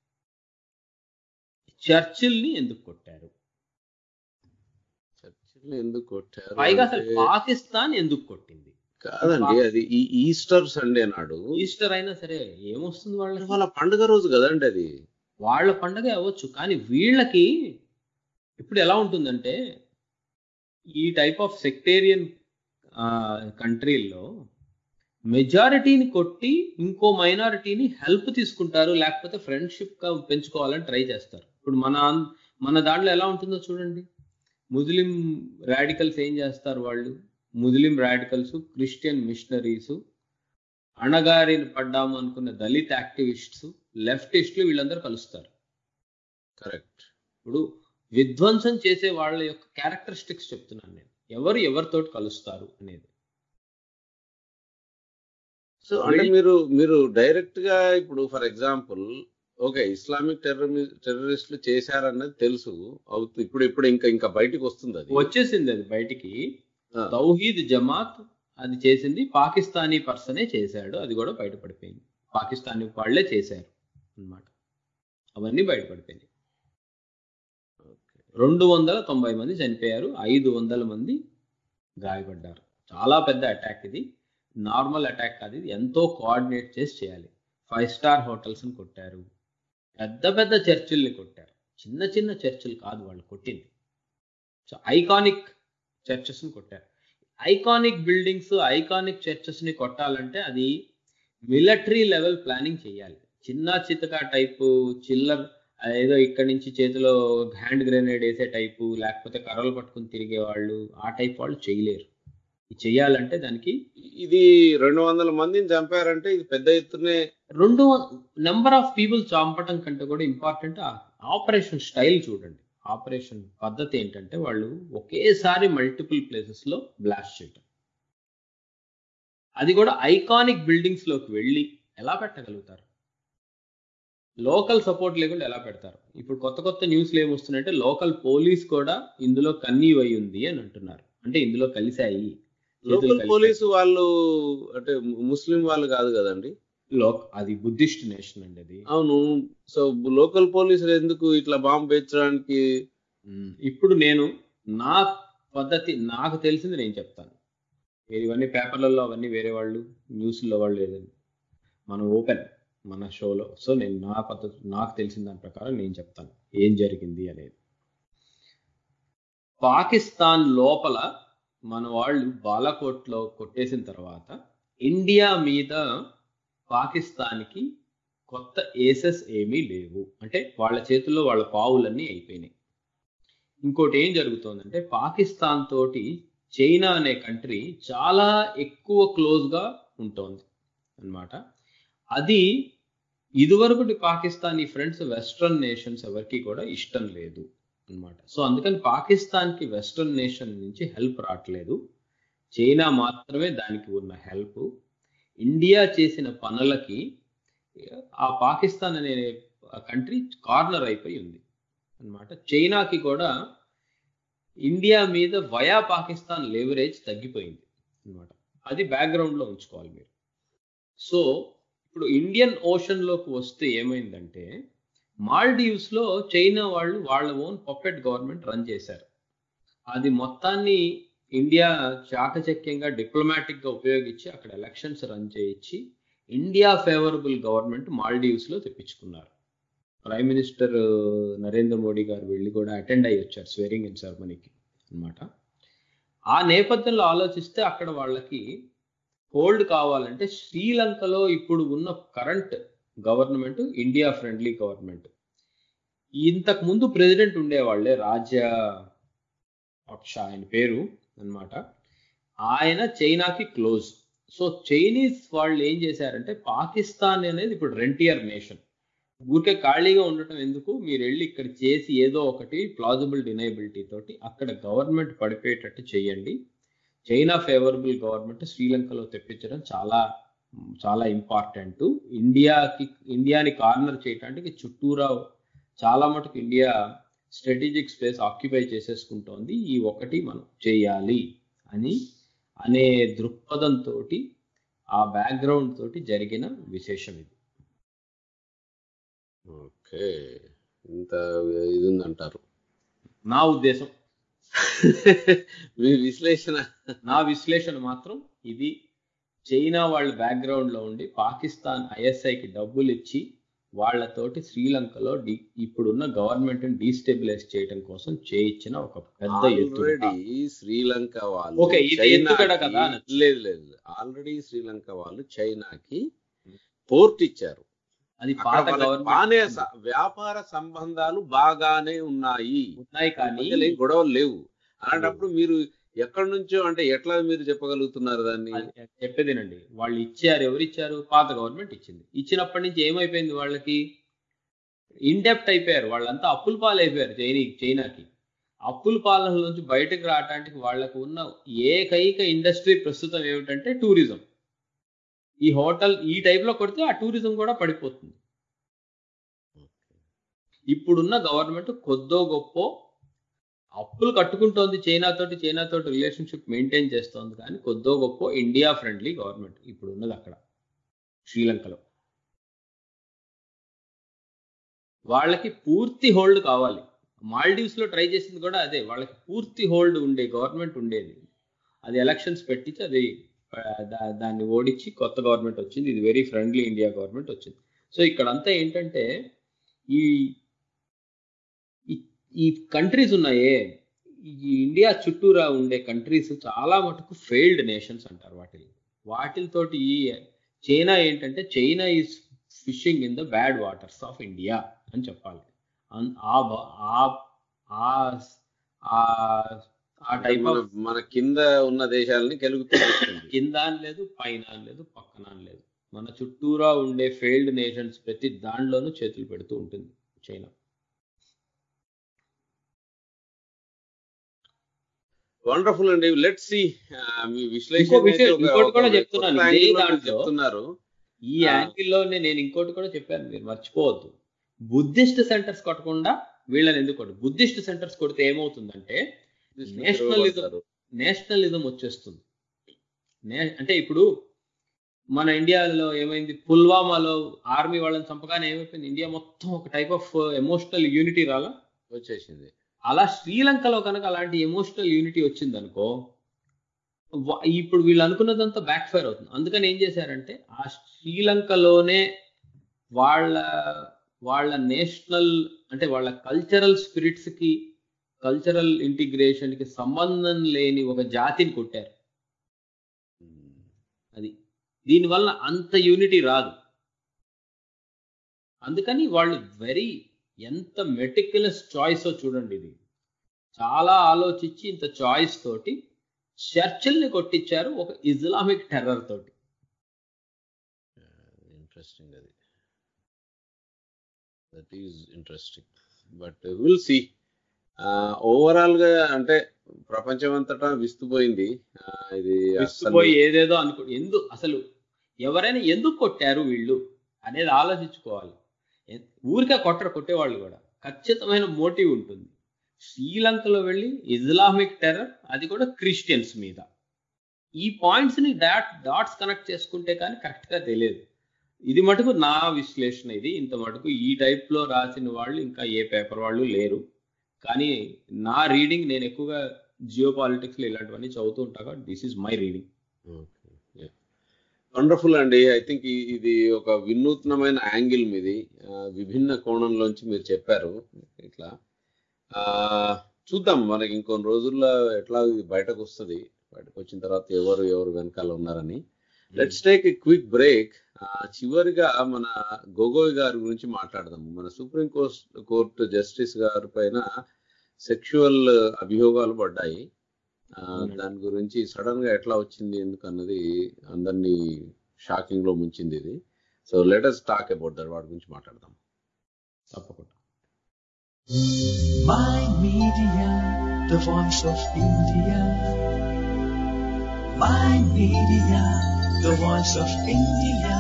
చర్చిల్ని ఎందుకు కొట్టారు? చర్చిల్ని ఎందుకు కొట్టారు? పైగా అసలు పాకిస్తాన్ ఎందుకు కొట్టింది? కాదండి, అది ఈ ఈస్టర్ సండే నాడు. ఈస్టర్ అయినా సరే ఏమొస్తుంది వాళ్ళకి? వాళ్ళ పండుగ రోజు కదండి అది. వాళ్ళ పండుగ అవ్వచ్చు, కానీ వీళ్ళకి ఇప్పుడు ఎలా ఉంటుందంటే ఈ టైప్ ఆఫ్ సెక్టేరియన్ కంట్రీల్లో మెజారిటీని కొట్టి ఇంకో మైనారిటీని హెల్ప్ తీసుకుంటారు, లేకపోతే ఫ్రెండ్షిప్ పెంచుకోవాలని ట్రై చేస్తారు. ఇప్పుడు మన మన దాంట్లో ఎలా ఉంటుందో చూడండి. ముస్లిం రాడికల్స్ ఏం చేస్తారు? వాళ్ళు ముస్లిం రాడికల్స్ క్రిస్టియన్ మిషనరీస్ అణగారిని పడ్డాము అనుకున్న దళిత్ యాక్టివిస్ట్స్, లెఫ్టిస్టులు వీళ్ళందరూ కలుస్తారు. కరెక్ట్. ఇప్పుడు విధ్వంసం చేసే వాళ్ళ యొక్క క్యారెక్టరిస్టిక్స్ చెప్తున్నాను నేను, ఎవరు ఎవరితోటి కలుస్తారు అనేది. సో అంటే మీరు మీరు డైరెక్ట్ గా ఇప్పుడు ఫర్ ఎగ్జాంపుల్ ఓకే ఇస్లామిక్ టెర్రరి టెర్రరిస్టులు చేశారన్నది తెలుసు, అవుతుంది ఇప్పుడు ఇప్పుడు ఇంకా ఇంకా బయటకు వస్తుంది, అది వచ్చేసింది అది బయటికి. తౌహీద్ జమాత్ అది చేసింది, పాకిస్తానీ పర్సనే చేశాడు, అది కూడా బయటపడిపోయింది. పాకిస్తానీ వాళ్ళే చేశారు అన్నమాట, అవన్నీ బయటపడిపోయింది. రెండు వందల తొంభై మంది చనిపోయారు, ఐదు వందల మంది గాయపడ్డారు. చాలా పెద్ద అటాక్ ఇది, నార్మల్ అటాక్ కాదు, ఇది ఎంతో కోఆర్డినేట్ చేసి చేయాలి. ఫైవ్ స్టార్ హోటల్స్ని కొట్టారు, పెద్ద పెద్ద చర్చిల్ని కొట్టారు, చిన్న చిన్న చర్చిలు కాదు వాళ్ళు కొట్టింది. సో ఐకానిక్ చర్చెస్ని కొట్టారు. ఐకానిక్ బిల్డింగ్స్, ఐకానిక్ చర్చెస్ని కొట్టాలంటే అది మిలిటరీ లెవెల్ ప్లానింగ్ చేయాలి. చిన్న చితక టైపు చిల్లర్ ఏదో ఇక్కడి నుంచి చేతిలో హ్యాండ్ గ్రెనేడ్ వేసే టైపు, లేకపోతే కర్రలు పట్టుకుని తిరిగే వాళ్ళు, ఆ టైప్ వాళ్ళు చేయలేరు. చెయ్యాలంటే దానికి ఇది రెండు వందల మందిని చంపారంటే ఇది పెద్ద ఎత్తునే. రెండు నెంబర్ ఆఫ్ పీపుల్ చంపటం కంటే కూడా ఇంపార్టెంట్ ఆపరేషన్ స్టైల్ చూడండి. ఆపరేషన్ పద్ధతి ఏంటంటే వాళ్ళు ఒకేసారి మల్టిపుల్ ప్లేసెస్ లో బ్లాస్ట్ చేయటం, అది కూడా ఐకానిక్ బిల్డింగ్స్ లోకి వెళ్ళి ఎలా పెట్టగలుగుతారు? లోకల్ సపోర్ట్ లేకుండా ఎలా పెడతారు? ఇప్పుడు కొత్త కొత్త న్యూస్లు ఏమొస్తున్నాయంటే లోకల్ పోలీస్ కూడా ఇందులో కన్నీవ్ అయి ఉంది అని అంటున్నారు. అంటే ఇందులో కలిశాయి. లోకల్ పోలీసు వాళ్ళు అంటే ముస్లిం వాళ్ళు కాదు కదండి, లోక్ అది బుద్ధిస్ట్ నేషన్ అండి అది. అవును. సో లోకల్ పోలీసులు ఎందుకు ఇట్లా బాంబు పేర్చడానికి? ఇప్పుడు నేను నా పద్ధతి నాకు తెలిసింది నేను చెప్తాను. మీరు ఇవన్నీ పేపర్లలో అవన్నీ వేరే వాళ్ళు న్యూస్లో వాళ్ళు లేదండి, మనం ఓపెన్ మన షోలో. సో నేను నా పద్ధతి నాకు తెలిసిన దాని ప్రకారం నేను చెప్తాను ఏం జరిగింది అనేది. పాకిస్తాన్ లోపల మన వాళ్ళు బాలాకోట్లో కొట్టేసిన తర్వాత ఇండియా మీద పాకిస్తాన్కి కొత్త ఏసెస్ ఏమీ లేవు, అంటే వాళ్ళ చేతుల్లో వాళ్ళ పావులన్నీ అయిపోయినాయి. ఇంకోటి ఏం జరుగుతోందంటే పాకిస్తాన్ తోటి చైనా అనే కంట్రీ చాలా ఎక్కువ క్లోజ్గా ఉంటుంది అన్నమాట. అది ఇదివరకటి పాకిస్తానీ ఫ్రెండ్స్ వెస్ట్రన్ నేషన్స్ ఎవరికి కూడా ఇష్టం లేదు అన్నమాట. సో అందుకని పాకిస్తాన్కి వెస్ట్రన్ నేషన్ నుంచి హెల్ప్ రావట్లేదు, చైనా మాత్రమే దానికి ఉన్న హెల్ప్. ఇండియా చేసిన పనులకి ఆ పాకిస్తాన్ అనే కంట్రీ కార్నర్ అయిపోయి ఉంది అన్నమాట. చైనాకి కూడా ఇండియా మీద వయా పాకిస్తాన్ లెవరేజ్ తగ్గిపోయింది అన్నమాట. అది బ్యాక్గ్రౌండ్లో ఉంచుకోవాలి మీరు. సో ఇప్పుడు ఇండియన్ ఓషన్లోకి వస్తే ఏమైందంటే మాల్డీవ్స్లో చైనా వాళ్ళు వాళ్ళ ఓన్ పప్పెట్ గవర్నమెంట్ రన్ చేశారు. అది మొత్తాన్ని ఇండియా చాకచక్యంగా డిప్లొమాటిక్గా ఉపయోగించి అక్కడ ఎలక్షన్స్ రన్ చేయించి ఇండియా ఫేవరబుల్ గవర్నమెంట్ మాల్డీవ్స్లో తెప్పించుకున్నారు. ప్రైమ్ మినిస్టర్ నరేంద్ర మోడీ గారు వెళ్ళి కూడా అటెండ్ అయ్యి వచ్చారు స్వేరింగ్ ఇన్ సెరమనీకి అన్నమాట. ఆ నేపథ్యంలో ఆలోచిస్తే అక్కడ వాళ్ళకి హోల్డ్ కావాలంటే శ్రీలంకలో ఇప్పుడు ఉన్న current government India friendly government. ఇంతకు ముందు ప్రెసిడెంట్ ఉండేవాళ్లే రాజపక్ష ఆయన పేరు అన్నమాట, ఆయన చైనాకి క్లోజ్. సో చైనీస్ వాళ్ళు ఏం చేశారంటే పాకిస్తాన్ అనేది ఇప్పుడు రెంటియర్ నేషన్, ఊరికే ఖాళీగా ఉండటం ఎందుకు, మీరు వెళ్ళి ఇక్కడ చేసి ఏదో ఒకటి ప్లాజిబుల్ డినైబిలిటీ తోటి అక్కడ గవర్నమెంట్ పడిపోయేటట్టు చేయండి. చైనా ఫేవరబుల్ గవర్నమెంట్ శ్రీలంకలో తెప్పించడం చాలా చాలా ఇంపార్టెంట్. ఇండియాకి ఇండియాని కార్నర్ చేయడానికి చుట్టూరా చాలా మటుకు ఇండియా స్ట్రాటజిక్ స్పేస్ ఆక్యుపై చేసేసుకుంటోంది, ఈ ఒకటి మనం చేయాలి అని అనే దృక్పథంతో ఆ బ్యాక్గ్రౌండ్ తోటి జరిగిన విశేషం ఇది. ఓకే, ఇంత ఇది ఉందంటారు నా ఉద్దేశం. మీ విశ్లేషణ? నా విశ్లేషణ మాత్రం ఇది, చైనా వాళ్ళ బ్యాక్గ్రౌండ్ లో ఉండి పాకిస్తాన్ ఐఎస్ఐకి డబ్బులు ఇచ్చి వాళ్లతోటి శ్రీలంకలో డి ఇప్పుడున్న గవర్నమెంట్ డీస్టెబిలైజ్ చేయడం కోసం చేయించిన ఒక పెద్ద ఎత్తుగడ. శ్రీలంక వాళ్ళు ఓకే ఇది ఎత్తుగడ కదా? లేదు లేదు, ఆల్రెడీ శ్రీలంక వాళ్ళు చైనాకి పోర్ట్ ఇచ్చారు, అది పాత గవర్నమెంట్. వ్యాపార సంబంధాలు బాగానే ఉన్నాయి ఉన్నాయి కానీ గొడవలు లేవు. అలాంటప్పుడు మీరు ఎక్కడి నుంచో అంటే ఎట్లా మీరు చెప్పగలుగుతున్నారు దాన్ని? చెప్పేదేనండి, వాళ్ళు ఇచ్చారు. ఎవరు ఇచ్చారు? పాత గవర్నమెంట్ ఇచ్చింది. ఇచ్చినప్పటి నుంచి ఏమైపోయింది, వాళ్ళకి ఇన్డెప్ట్ అయిపోయారు. వాళ్ళంతా అప్పుల పాలు అయిపోయారు. చైనీ చైనాకి అప్పుల పాలన నుంచి బయటకు రావడానికి వాళ్ళకు ఉన్న ఏకైక ఇండస్ట్రీ ప్రస్తుతం ఏమిటంటే టూరిజం. ఈ హోటల్ ఈ టైప్లో కొడితే ఆ టూరిజం కూడా పడిపోతుంది. ఇప్పుడున్న గవర్నమెంట్ కొద్దో గొప్ప అప్పులు కట్టుకుంటోంది చైనాతోటి, చైనాతోటి రిలేషన్షిప్ మెయింటైన్ చేస్తోంది, కానీ కొద్దో గొప్ప ఇండియా ఫ్రెండ్లీ గవర్నమెంట్ ఇప్పుడు ఉన్నది అక్కడ శ్రీలంకలో. వాళ్ళకి పూర్తి హోల్డ్ కావాలి. మాల్డీవ్స్ లో ట్రై చేసింది కూడా అదే, వాళ్ళకి పూర్తి హోల్డ్ ఉండే గవర్నమెంట్ ఉండేది. అది ఎలక్షన్స్ పెట్టించి అది దాన్ని ఓడించి కొత్త గవర్నమెంట్ వచ్చింది. ఇది వెరీ ఫ్రెండ్లీ ఇండియా గవర్నమెంట్ వచ్చింది. సో ఇక్కడంతా ఏంటంటే ఈ ఈ కంట్రీస్ ఉన్నాయే, ఈ ఇండియా చుట్టూరా ఉండే కంట్రీస్ చాలా మటుకు ఫెయిల్డ్ నేషన్స్ అంటారు వాటిని. వాటితోటి ఈ చైనా ఏంటంటే China is fishing in the bad waters of India అని చెప్పాలి. ఆ టైప్ ఆఫ్ మన కింద ఉన్న దేశాలని కెలుగుతుంది. కింద అని లేదు, పైన అని లేదు, పక్కన అని లేదు. మన చుట్టూరా ఉండే ఫెయిల్డ్ నేషన్స్ ప్రతి దాంట్లోనూ చేతులు పెడుతూ ఉంటుంది చైనా. వండర్ఫుల్ అండి. లెట్స్ సీ మీ విశ్లేషణ. ఇంకోటి కూడా చెప్తున్నాను చెప్తున్నారు ఈ యాంగిల్లో నేను ఇంకోటి కూడా చెప్పాను, మీరు మర్చిపోవద్దు. బుద్ధిస్ట్ సెంటర్స్ కొట్టకుండా వీళ్ళని ఎందుకు కొట్టు? బుద్ధిస్ట్ సెంటర్స్ కొడితే ఏమవుతుందంటే నేషనలిజం నేషనలిజం వచ్చేస్తుంది. అంటే ఇప్పుడు మన ఇండియాలో ఏమైంది, పుల్వామాలో ఆర్మీ వాళ్ళని చంపగానే ఏమైపోయింది, ఇండియా మొత్తం ఒక టైప్ ఆఫ్ ఎమోషనల్ యూనిటీ రాలా వచ్చేసింది. అలా శ్రీలంకలో కనుక అలాంటి ఎమోషనల్ యూనిటీ వచ్చింది అనుకో, ఇప్పుడు వీళ్ళు అనుకున్నదంతా బ్యాక్ ఫైర్ అవుతుంది. అందుకని ఏం చేశారంటే ఆ శ్రీలంకలోనే వాళ్ళ వాళ్ళ నేషనల్ అంటే వాళ్ళ కల్చరల్ స్పిరిట్స్ కి కల్చరల్ ఇంటిగ్రేషన్ కి సంబంధం లేని ఒక జాతిని కొట్టారు. అది దీనివల్ల అంత యూనిటీ రాదు. అందుకని వాళ్ళు వెరీ ఎంత మెటిక్యులస్ చాయిస్ చూడండి. ఇది చాలా ఆలోచించి ఇంత చాయిస్ తోటి చర్చిల్ని కొట్టించారు ఒక ఇస్లామిక్ టెర్రర్ తోటి. ఇంట్రెస్టింగ్, అది that is interesting. But will see. Overall గా అంటే ప్రపంచం అంతటా విస్తుపోయింది. ఇది విస్తుపోయి ఏదేదో అనుకో ఎందుకు అసలు ఎవరైనా ఎందుకు కొట్టారు వీళ్ళు అనేది ఆలోచించుకోవాలి. ఊరికే కొట్టరు, కొట్టేవాళ్ళు కూడా ఖచ్చితమైన మోటివ్ ఉంటుంది. శ్రీలంకలో వెళ్ళి ఇస్లామిక్ టెర్రర్, అది కూడా క్రిస్టియన్స్ మీద. ఈ పాయింట్స్ ని డాట్ డాట్స్ కనెక్ట్ చేసుకుంటే కానీ కరెక్ట్ గా తెలియదు. ఇది మటుకు నా విశ్లేషణ. ఇది ఇంత మటుకు ఈ టైప్ లో రాసిన వాళ్ళు ఇంకా ఏ పేపర్ వాళ్ళు లేరు. కానీ నా రీడింగ్, నేను ఎక్కువగా జియో పాలిటిక్స్ లో ఇలాంటివన్నీ చదువుతూ ఉంటాగా, this is my reading. Wonderful అండి. ఐ థింక్ ఇది ఒక వినూత్నమైన యాంగిల్ మీది, విభిన్న కోణంలోంచి మీరు చెప్పారు. ఇట్లా చూద్దాం, మనకి ఇంకొన్ని రోజుల్లో ఎట్లా ఇది బయటకు వస్తుంది. బయటకు వచ్చిన తర్వాత ఎవరు ఎవరు వెనకాల ఉన్నారని. Let's take a quick break. చివరిగా మన గొగోయ్ గారి గురించి మాట్లాడదాము. మన సుప్రీం కోర్టు జస్టిస్ గారి పైన సెక్షువల్ అభియోగాలు పడ్డాయి. దాని గురించి సడన్ గా ఎట్లా వచ్చింది ఎందుకు అన్నది అందరినీ షాకింగ్ లో ముంచింది ఇది. So let us talk about that. వాటి గురించి మాట్లాడదాం తప్పకుండా. Mind Media, the voice of India. Mind Media, the voice of India.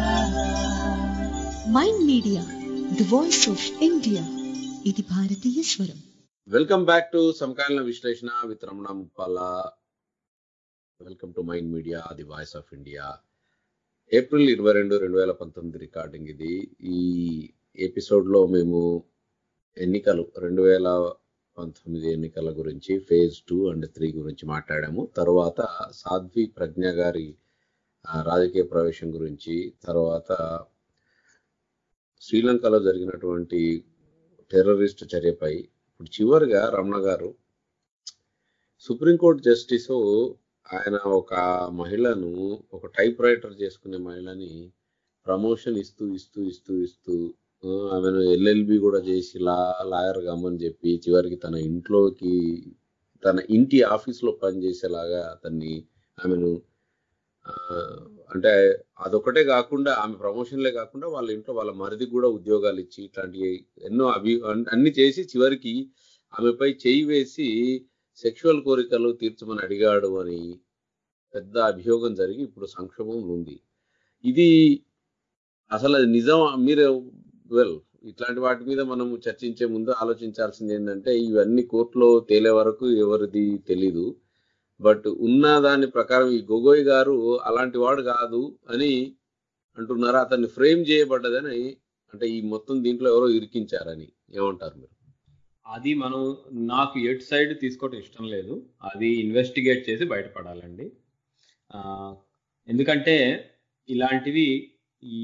Mind media the voice of India. ఇది భారతీయ స్వరం. వెల్కమ్ బ్యాక్ టు సమకాలీన విశ్లేషణ with Ramana Muppala. Welcome to mind media the voice of India. April ఇరవై రెండు రెండు వేల పంతొమ్మిది రికార్డింగ్ ఇది. ఈ ఎపిసోడ్ లో మేము ఎన్నికలు రెండు వేల పంతొమ్మిది ఎన్నికల గురించి ఫేజ్ టూ అండ్ త్రీ గురించి మాట్లాడాము. తర్వాత సాధ్వి ప్రజ్ఞ గారి రాజకీయ ప్రవేశం గురించి, తర్వాత శ్రీలంకలో జరిగినటువంటి టెర్రరిస్ట్ చర్యపై, ఇప్పుడు చివరిగా రమణ గారు సుప్రీంకోర్టు జస్టిస్ ఆయన ఒక మహిళను, ఒక టైప్ రైటర్ చేసుకునే మహిళని ప్రమోషన్ ఇస్తూ ఇస్తూ ఇస్తూ ఇస్తూ ఆమెను ఎల్ఎల్బి కూడా చేసి లా లాయర్ కమ్మని చెప్పి చివరికి తన ఇంట్లోకి తన ఇంటి ఆఫీస్లో పనిచేసేలాగా అతన్ని ఆమెను ఆ, అంటే అదొకటే కాకుండా ఆమె ప్రమోషన్లే కాకుండా వాళ్ళ ఇంట్లో వాళ్ళ మరిదికి కూడా ఉద్యోగాలు ఇచ్చి ఇట్లాంటి ఎన్నో అభి అన్- అన్ని చేసి చివరికి ఆమెపై చేయి వేసి సెక్షువల్ కోరికలు తీర్చమని అడిగాడు అని పెద్ద అభియోగం జరిగి ఇప్పుడు సంక్షోభం ఉంది. ఇది అసలు అది నిజం. మీరు వెల్ ఇట్లాంటి వాటి మీద మనం చర్చించే ముందు ఆలోచించాల్సింది ఏంటంటే ఇవన్నీ కోర్టులో తేలే వరకు ఎవరిది తెలీదు. బట్ ఉన్న దాని ప్రకారం ఈ గొగోయ్ గారు అలాంటి వాడు కాదు అని అంటున్నారు. అతన్ని ఫ్రేమ్ చేయబడ్డదని, అంటే ఈ మొత్తం దీంట్లో ఎవరో ఇరికించారని ఏమంటారు మీరు? అది మనం నాకు ఎటు సైడ్ తీసుకోవటం ఇష్టం లేదు. అది ఇన్వెస్టిగేట్ చేసి బయటపడాలండి. ఆ, ఎందుకంటే ఇలాంటివి ఈ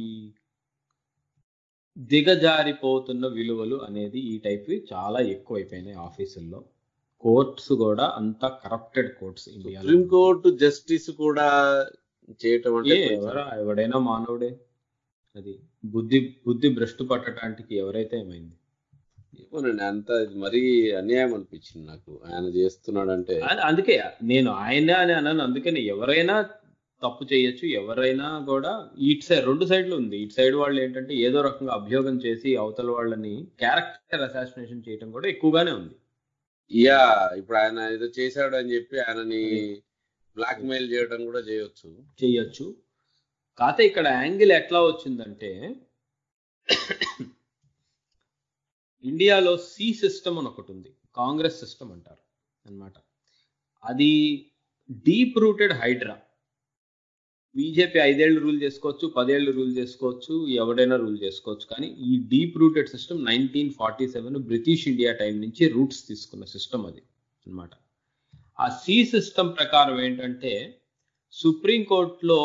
దిగజారిపోతున్న విలువలు అనేది ఈ టైప్వి చాలా ఎక్కువైపోయినాయి ఆఫీసుల్లో. కోర్ట్స్ కూడా అంత కరప్టెడ్ కోర్ట్స్ ఇండియాలో. సుప్రీంకోర్టు జస్టిస్ కూడా చేయటం అంటే ఏ కొంచెం- ఎవరా ఎవడైనా మానవుడే. అది బుద్ధి బుద్ధి భ్రష్టు పట్టడానికి ఎవరైతే ఏమైంది. ఏమోనండి, అంత ఇది మరీ అన్యాయం అనిపించింది నాకు ఆయన చేస్తున్నాడంటే. అ- అందుకే నేను ఆయన అని అన్నాను. అందుకని ఎవరైనా తప్పు చేయొచ్చు, ఎవరైనా కూడా ఇటు సైడ్ రెండు సైడ్లు ఉంది. ఇటు సైడ్ వాళ్ళు ఏంటంటే ఏదో రకంగా అభియోగం చేసి అవతల వాళ్ళని క్యారెక్టర్ అసాసినేషన్ చేయడం కూడా ఎక్కువగానే ఉంది. యా ఇప్పుడు ఆయన ఏదో చేశాడు అని చెప్పి ఆయనని బ్లాక్ మెయిల్ చేయడం కూడా చేయొచ్చు. చేయొచ్చు. కాకపోతే ఇక్కడ యాంగిల్ ఎట్లా వచ్చిందంటే ఇండియాలో సి సిస్టమ్ అని ఒకటి ఉంది, కాంగ్రెస్ సిస్టమ్ అంటారు అన్నమాట. అది డీప్ రూటెడ్ హైడ్రా. బీజేపీ ఐదేళ్లు రూల్ చేసుకోవచ్చు, పదేళ్లు రూల్ చేసుకోవచ్చు, ఎవడైనా రూల్ చేసుకోవచ్చు. కానీ ఈ deep rooted system nineteen forty seven British India time నుంచి రూట్స్ తీసుకున్న సిస్టమ్ అది అన్నమాట. ఆ సి సిస్టమ్ ప్రకారం ఏంటంటే సుప్రీంకోర్టులో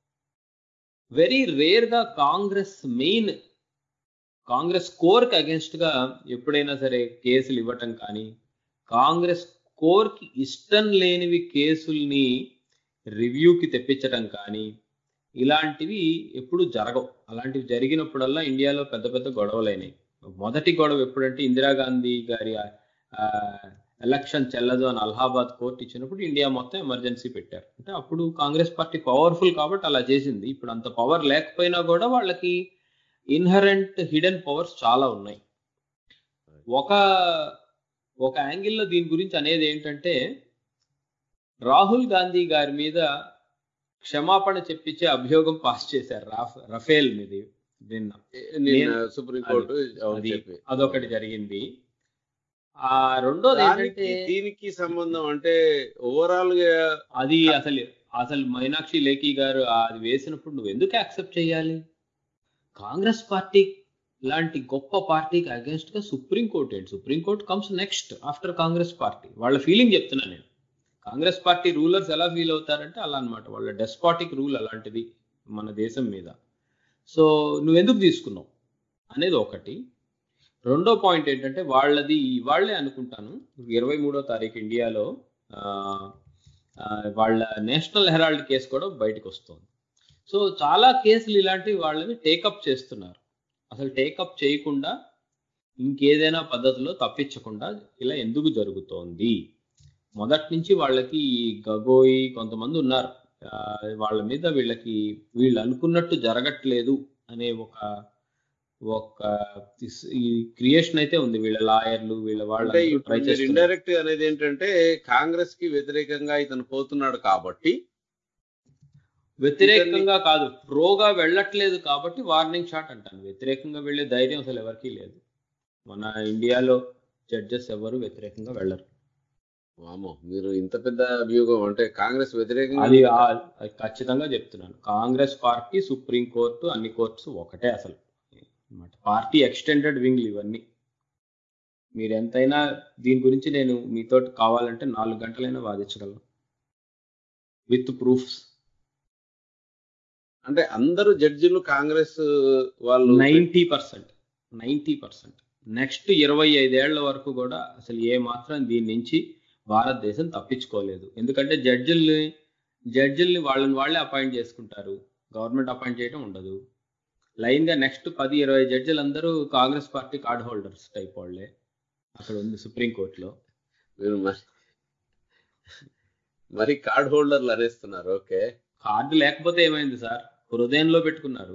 వెరీ రేర్గా కాంగ్రెస్ మెయిన్ కాంగ్రెస్ కోర్కి అగెన్స్ట్ గా ఎప్పుడైనా సరే కేసులు ఇవ్వటం కానీ, కాంగ్రెస్ కోర్కి ఇష్టం లేనివి కేసుల్ని రివ్యూకి తెప్పించడం కానీ ఇలాంటివి ఎప్పుడు జరగవు. అలాంటివి జరిగినప్పుడల్లా ఇండియాలో పెద్ద పెద్ద గొడవలు అయినాయి. మొదటి గొడవ ఎప్పుడంటే ఇందిరాగాంధీ గారి ఎలక్షన్ చెల్లదు అని అలహాబాద్ కోర్టు ఇచ్చినప్పుడు ఇండియా మొత్తం ఎమర్జెన్సీ పెట్టారు. అంటే అప్పుడు కాంగ్రెస్ పార్టీ పవర్ఫుల్ కాబట్టి అలా చేసింది. ఇప్పుడు అంత పవర్ లేకపోయినా కూడా వాళ్ళకి ఇన్హరెంట్ హిడెన్ పవర్స్ చాలా ఉన్నాయి. ఒక ఒక యాంగిల్లో దీని గురించి అనేది ఏంటంటే రాహుల్ గాంధీ గారి మీద క్షమాపణ చెప్పించే అభియోగం పాస్ చేశారు రాఫ్- రఫేల్ మీద నిన్న. నిన్న సుప్రీంకోర్టు అది అదొకటి జరిగింది. ఆ రెండోది దానికి ఏంటంటే దీనికి సంబంధం అంటే ఓవరాల్ గా అది అసలు అసలు మైనాక్షి లేఖి గారు అది వేసినప్పుడు నువ్వు ఎందుకు యాక్సెప్ట్ చేయాలి? కాంగ్రెస్ పార్టీ లాంటి గొప్ప పార్టీకి అగేన్స్ట్ గా సుప్రీంకోర్టు ఏంటి? Supreme court comes next after Congress party. వాళ్ళ ఫీలింగ్ చెప్తున్నాను నేను. కాంగ్రెస్ పార్టీ రూలర్స్ ఎలా ఫీల్ అవుతారంటే అలా అన్నమాట. వాళ్ళ డెస్పాటిక్ రూల్ అలాంటిది మన దేశం మీద. సో నువ్వెందుకు తీసుకున్నావు అనేది ఒకటి. రెండో పాయింట్ ఏంటంటే వాళ్ళది వాళ్ళే అనుకుంటాను ఇరవై మూడో తారీఖు ఇండియాలో ఆ, ఆ, వాళ్ళ నేషనల్ హెరాల్డ్ కేసు కూడా బయటకు వస్తుంది. సో చాలా కేసులు ఇలాంటివి వాళ్ళని టేకప్ చేస్తున్నారు. అసలు టేకప్ చేయకుండా ఇంకేదైనా పద్ధతిలో తప్పించకుండా ఇలా ఎందుకు జరుగుతోంది? మొదటి నుంచి వాళ్ళకి ఈ గగోయి కొంతమంది ఉన్నారు, ఆ, వాళ్ళ మీద వీళ్ళకి వీళ్ళు అనుకున్నట్టు జరగట్లేదు అనే ఒక ఒక ఈ క్రియేషన్ అయితే ఉంది. వీళ్ళ లాయర్లు వీళ్ళ వాళ్ళు అంటే ట్రై ఇప్పుడు మీరు చేస్తున్నారు. ఇండైరెక్ట్ అనేది ఏంటంటే కాంగ్రెస్ కి వ్యతిరేకంగా ఇతను పోతున్నాడు కాబట్టి వ్యతిరేకంగా కాదు, ప్రోగా వెళ్ళట్లేదు కాబట్టి వార్నింగ్ షాట్ అంటాను. వ్యతిరేకంగా వెళ్ళే ధైర్యం అసలు ఎవరికీ లేదు. మన ఇండియాలో జడ్జెస్ ఎవరు వ్యతిరేకంగా వెళ్ళరు. వామో మీరు ఇంత పెద్ద అభియోగం అంటే కాంగ్రెస్ వ్యతిరేకంగా అది ఆ- అది ఖచ్చితంగా చెప్తున్నాను. కాంగ్రెస్ పార్టీ సుప్రీం కోర్టు అన్ని కోర్ట్స్ ఒకటే అసలు అన్నమాట. పార్టీ ఎక్స్టెండెడ్ వింగ్లు ఇవన్నీ. మీరు ఎంతైనా దీని గురించి నేను మీతో కావాలంటే నాలుగు గంటలైనా వాదించగలను విత్ ప్రూఫ్స్. అంటే అందరూ జడ్జిలు కాంగ్రెస్ వాళ్ళు ninety percent ninety percent next ఇరవై ఐదేళ్ల వరకు కూడా అసలు ఏ మాత్రం దీని నుంచి భారతదేశం తప్పించుకోలేదు. ఎందుకంటే జడ్జిల్ని జడ్జిల్ని వాళ్ళని వాళ్ళే అపాయింట్ చేసుకుంటారు, గవర్నమెంట్ అపాయింట్ చేయడం ఉండదు. లైన్ గా నెక్స్ట్ పది ఇరవై జడ్జిలు అందరూ Congress party card holders type వాళ్ళే అక్కడ ఉంది సుప్రీంకోర్టులో. మీరు మరి మరి కార్డ్ హోల్డర్లు అనేస్తున్నారు. ఓకే, కార్డు లేకపోతే ఏమైంది సార్, హృదయంలో పెట్టుకున్నారు.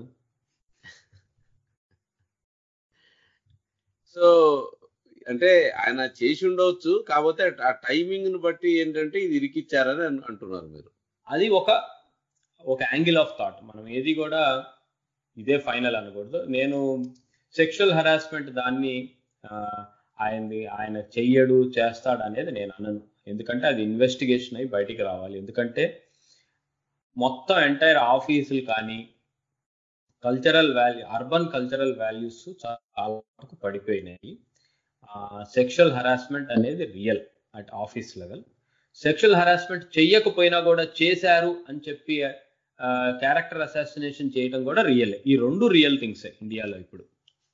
సో అంటే ఆయన చేసి ఉండవచ్చు, కాకపోతే ఆ టైమింగ్ ని బట్టి ఏంటంటే ఇది ఇరికిచ్చారని అన్- అంటున్నారు మీరు. అది ఒక ఒక యాంగిల్ ఆఫ్ థాట్. మనం ఏది కూడా ఇదే ఫైనల్ అనకూడదు. నేను సెక్షువల్ హరాస్మెంట్ దాన్ని ఆ, ఆయనది ఆయన చెయ్యడు చేస్తాడు అనేది నేను అనను. ఎందుకంటే అది ఇన్వెస్టిగేషన్ అయి బయటికి రావాలి. ఎందుకంటే మొత్తం ఎంటైర్ ఆఫీసులు కానీ cultural value urban cultural values చాలా వరకు పడిపోయినాయి. సెక్షువల్ హరాస్మెంట్ అనేది real at office level. Sexual harassment చెయ్యకపోయినా కూడా చేశారు అని చెప్పి క్యారెక్టర్ అసాసినేషన్ చేయడం కూడా రియల్. ఈ రెండు రియల్ థింగ్స్ ఇండియాలో ఇప్పుడు.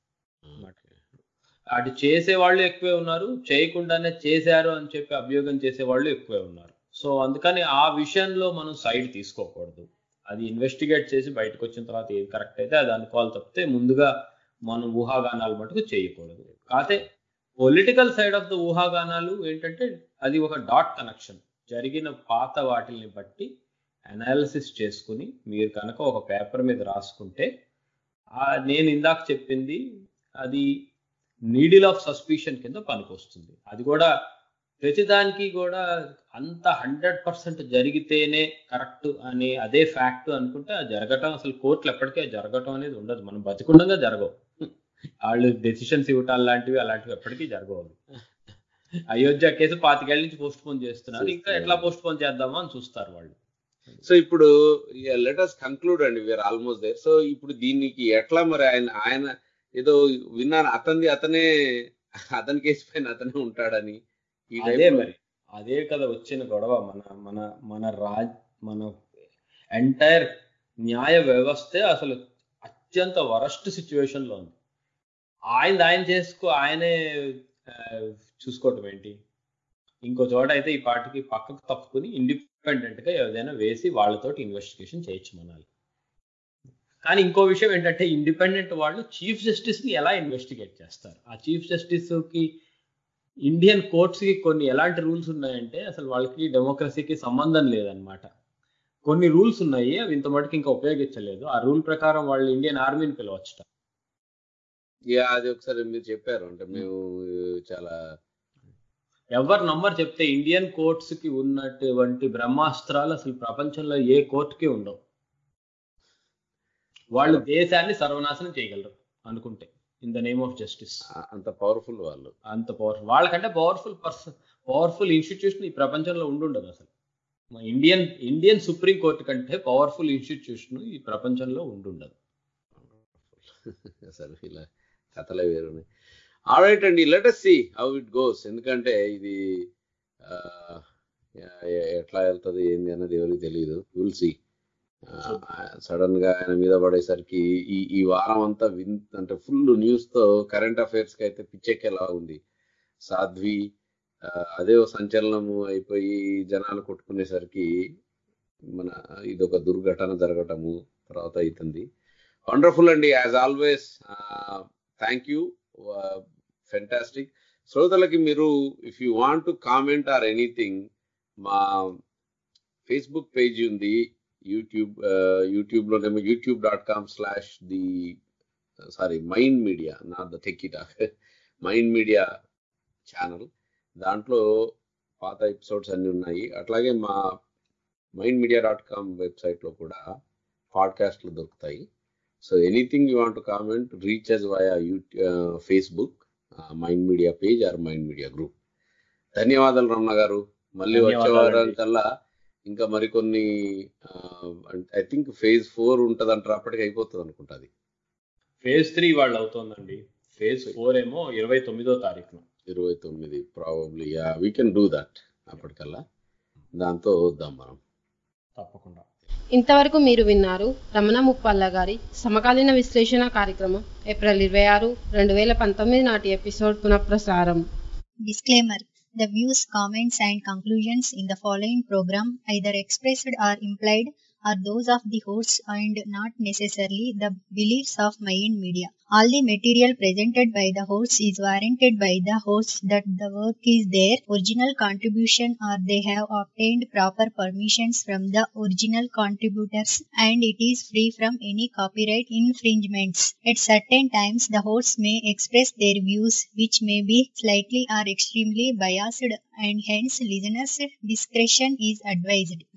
అటు చేసే వాళ్ళు ఎక్కువే ఉన్నారు, చేయకుండానే చేశారు అని చెప్పి అభియోగం చేసే వాళ్ళు ఎక్కువే ఉన్నారు. సో అందుకని ఆ విషయంలో మనం సైడ్ తీసుకోకూడదు. అది ఇన్వెస్టిగేట్ చేసి బయటకు వచ్చిన తర్వాత ఏది కరెక్ట్ అయితే అది అనుకోవాలి తప్పితే ముందుగా మనం ఊహాగానాలు మటుకు చేయకూడదు. కాకపోతే పొలిటికల్ సైడ్ ఆఫ్ ద ఊహాగానాలు ఏంటంటే అది ఒక డాట్ కనెక్షన్. జరిగిన పాత వాటిల్ని బట్టి అనాలిసిస్ చేసుకుని మీరు కనుక ఒక పేపర్ మీద రాసుకుంటే ఆ నేను ఇందాక చెప్పింది అది నీడిల్ ఆఫ్ సస్పిషన్ కింద పనికొస్తుంది. అది కూడా ప్రతిదానికి కూడా అంత హండ్రెడ్ పర్సెంట్ జరిగితేనే కరెక్ట్ అని అదే ఫ్యాక్ట్ అనుకుంటే అది జరగటం అసలు కోర్టులు ఎప్పటికే జరగటం అనేది ఉండదు. మనం బతికుండగా జరగవు. వాళ్ళు డెసిషన్స్ ఇవ్వటాలు లాంటివి అలాంటివి ఎప్పటికీ జరగవు. అయోధ్య కేసు పాతికేళ్ల నుంచి పోస్ట్ పోన్ చేస్తున్నారు, ఇంకా ఎట్లా పోస్ట్ పోన్ చేద్దామా అని చూస్తారు వాళ్ళు. సో ఇప్పుడు లెట్ us కంక్లూడ్ అండి, వీఆర్ ఆల్మోస్ట్ దేర్. సో ఇప్పుడు దీనికి ఎట్లా మరి ఆయన ఆయన ఏదో విన్నాను అతనిది అతనే అతని కేసు పైన అతనే ఉంటాడని. ఈ అదే మరి అదే కదా వచ్చిన గొడవ. మన మన మన రాజ్ మన ఎంటైర్ న్యాయ వ్యవస్థే అసలు అత్యంత వరస్ట్ సిచ్యువేషన్ లో ఉంది. ఆయన ఆయన చేసుకో ఆయనే చూసుకోవటం ఏంటి? ఇంకో చోట అయితే ఈ పార్టీకి పక్కకు తప్పుకుని ఇండిపెండెంట్ గా ఏదైనా వేసి వాళ్ళతోటి ఇన్వెస్టిగేషన్ చేయొచ్చు మనాలి. కానీ ఇంకో విషయం ఏంటంటే ఇండిపెండెంట్ వాళ్ళు చీఫ్ జస్టిస్ ని ఎలా ఇన్వెస్టిగేట్ చేస్తారు? ఆ చీఫ్ జస్టిస్ కి ఇండియన్ కోర్ట్స్ కి కొన్ని ఎలాంటి రూల్స్ ఉన్నాయంటే అసలు వాళ్ళకి డెమోక్రసీకి సంబంధం లేదనమాట. కొన్ని రూల్స్ ఉన్నాయి, అవి ఇంత మటుకు ఇంకా ఉపయోగించలేదు. ఆ రూల్ ప్రకారం వాళ్ళు ఇండియన్ ఆర్మీని పిలవచ్చుట. యా, అది ఒకసారి మీరు చెప్పారు. అంటే మేము చాలా ఎవరు నంబర్ చెప్తే ఇండియన్ కోర్ట్స్ కి ఉన్నటువంటి బ్రహ్మాస్త్రాలు అసలు ప్రపంచంలో ఏ కోర్టుకి ఉండవు. వాళ్ళు దేశాన్ని సర్వనాశనం చేయగలరు అనుకుంటే in the name of justice. అంత పవర్ఫుల్ వాళ్ళు, అంత పవర్ఫుల్. వాళ్ళకంటే పవర్ఫుల్ పర్సన్ పవర్ఫుల్ ఇన్స్టిట్యూషన్ ఈ ప్రపంచంలో ఉండుండదు అసలు. ఇండియన్ ఇండియన్ సుప్రీం కోర్టు కంటే పవర్ఫుల్ ఇన్స్టిట్యూషన్ ఈ ప్రపంచంలో ఉండుండదు అసలు. ఇలా కథలే వేరున్నాయి. ఆల్రైట్ అండి, let us see how it goes. ఎందుకంటే ఇది ఎట్లా వెళ్తుంది ఏంది అన్నది ఎవరికి తెలియదు. Will see. సడన్ గా ఆయన మీద పడేసరికి ఈ ఈ వారం అంతా విన్ అంటే ఫుల్ న్యూస్ తో కరెంట్ అఫైర్స్ కి అయితే పిచ్చెక్కేలా ఉంది. సాధ్వి అదే సంచలనము అయిపోయి జనాలు కొట్టుకునేసరికి మన ఇదొక దుర్ఘటన జరగటము తర్వాత అవుతుంది. వండర్ఫుల్ అండి, as always. Thank you, fantastic. శ్రోతలకి మీరు if you want to comment or anything, మా ఫేస్బుక్ పేజీ ఉంది, యూట్యూబ్ యూట్యూబ్ లోనేమో YouTube dot com slash the sorry mind media, not the techie talk, mind media channel. దాంట్లో పాత ఎపిసోడ్స్ అన్ని ఉన్నాయి. అట్లాగే మా మైండ్ మీడియా డాట్ కామ్ వెబ్సైట్లో కూడా పాడ్కాస్ట్లు దొరుకుతాయి. So anything you want to comment, reach us via YouTube, Facebook mind media page or mind media group. ధన్యవాదాలు రమణ గారు. మళ్ళీ వచ్చే వారం కల్లా ఇంకా మరికొన్ని ఐ థింక్ ఫేజ్ ఫోర్ ఉంటుంది అంటారు, అప్పటికి అయిపోతుంది అనుకుంటుంది. ఫేజ్ త్రీ వాళ్ళు అవుతుందండి. ఫేజ్ ఫోర్ ఏమో ఇరవై తొమ్మిదో తారీఖున ఇరవై తొమ్మిది probably. We can do that అప్పటికల్లా. దాంతో వద్దాం మనం తప్పకుండా. ఇంతవరకు మీరు విన్నారు రమణ ముప్పాళ్ళ గారి సమకాలీన విశ్లేషణ కార్యక్రమం ఏప్రిల్ ఇరవై ఆరు రెండు వేల పంతొమ్మిది నాటి ఎపిసోడ్ పునఃప్రసారం. Disclaimer: The views, comments, and conclusions in the following program, either expressed or implied, are those of the hosts and not necessarily the beliefs of Mayan Media. All the material presented by the hosts is warranted by the hosts that the work is their original contribution or they have obtained proper permissions from the original contributors and it is free from any copyright infringements. At certain times, the hosts may express their views which may be slightly or extremely biased and hence listeners' discretion is advised.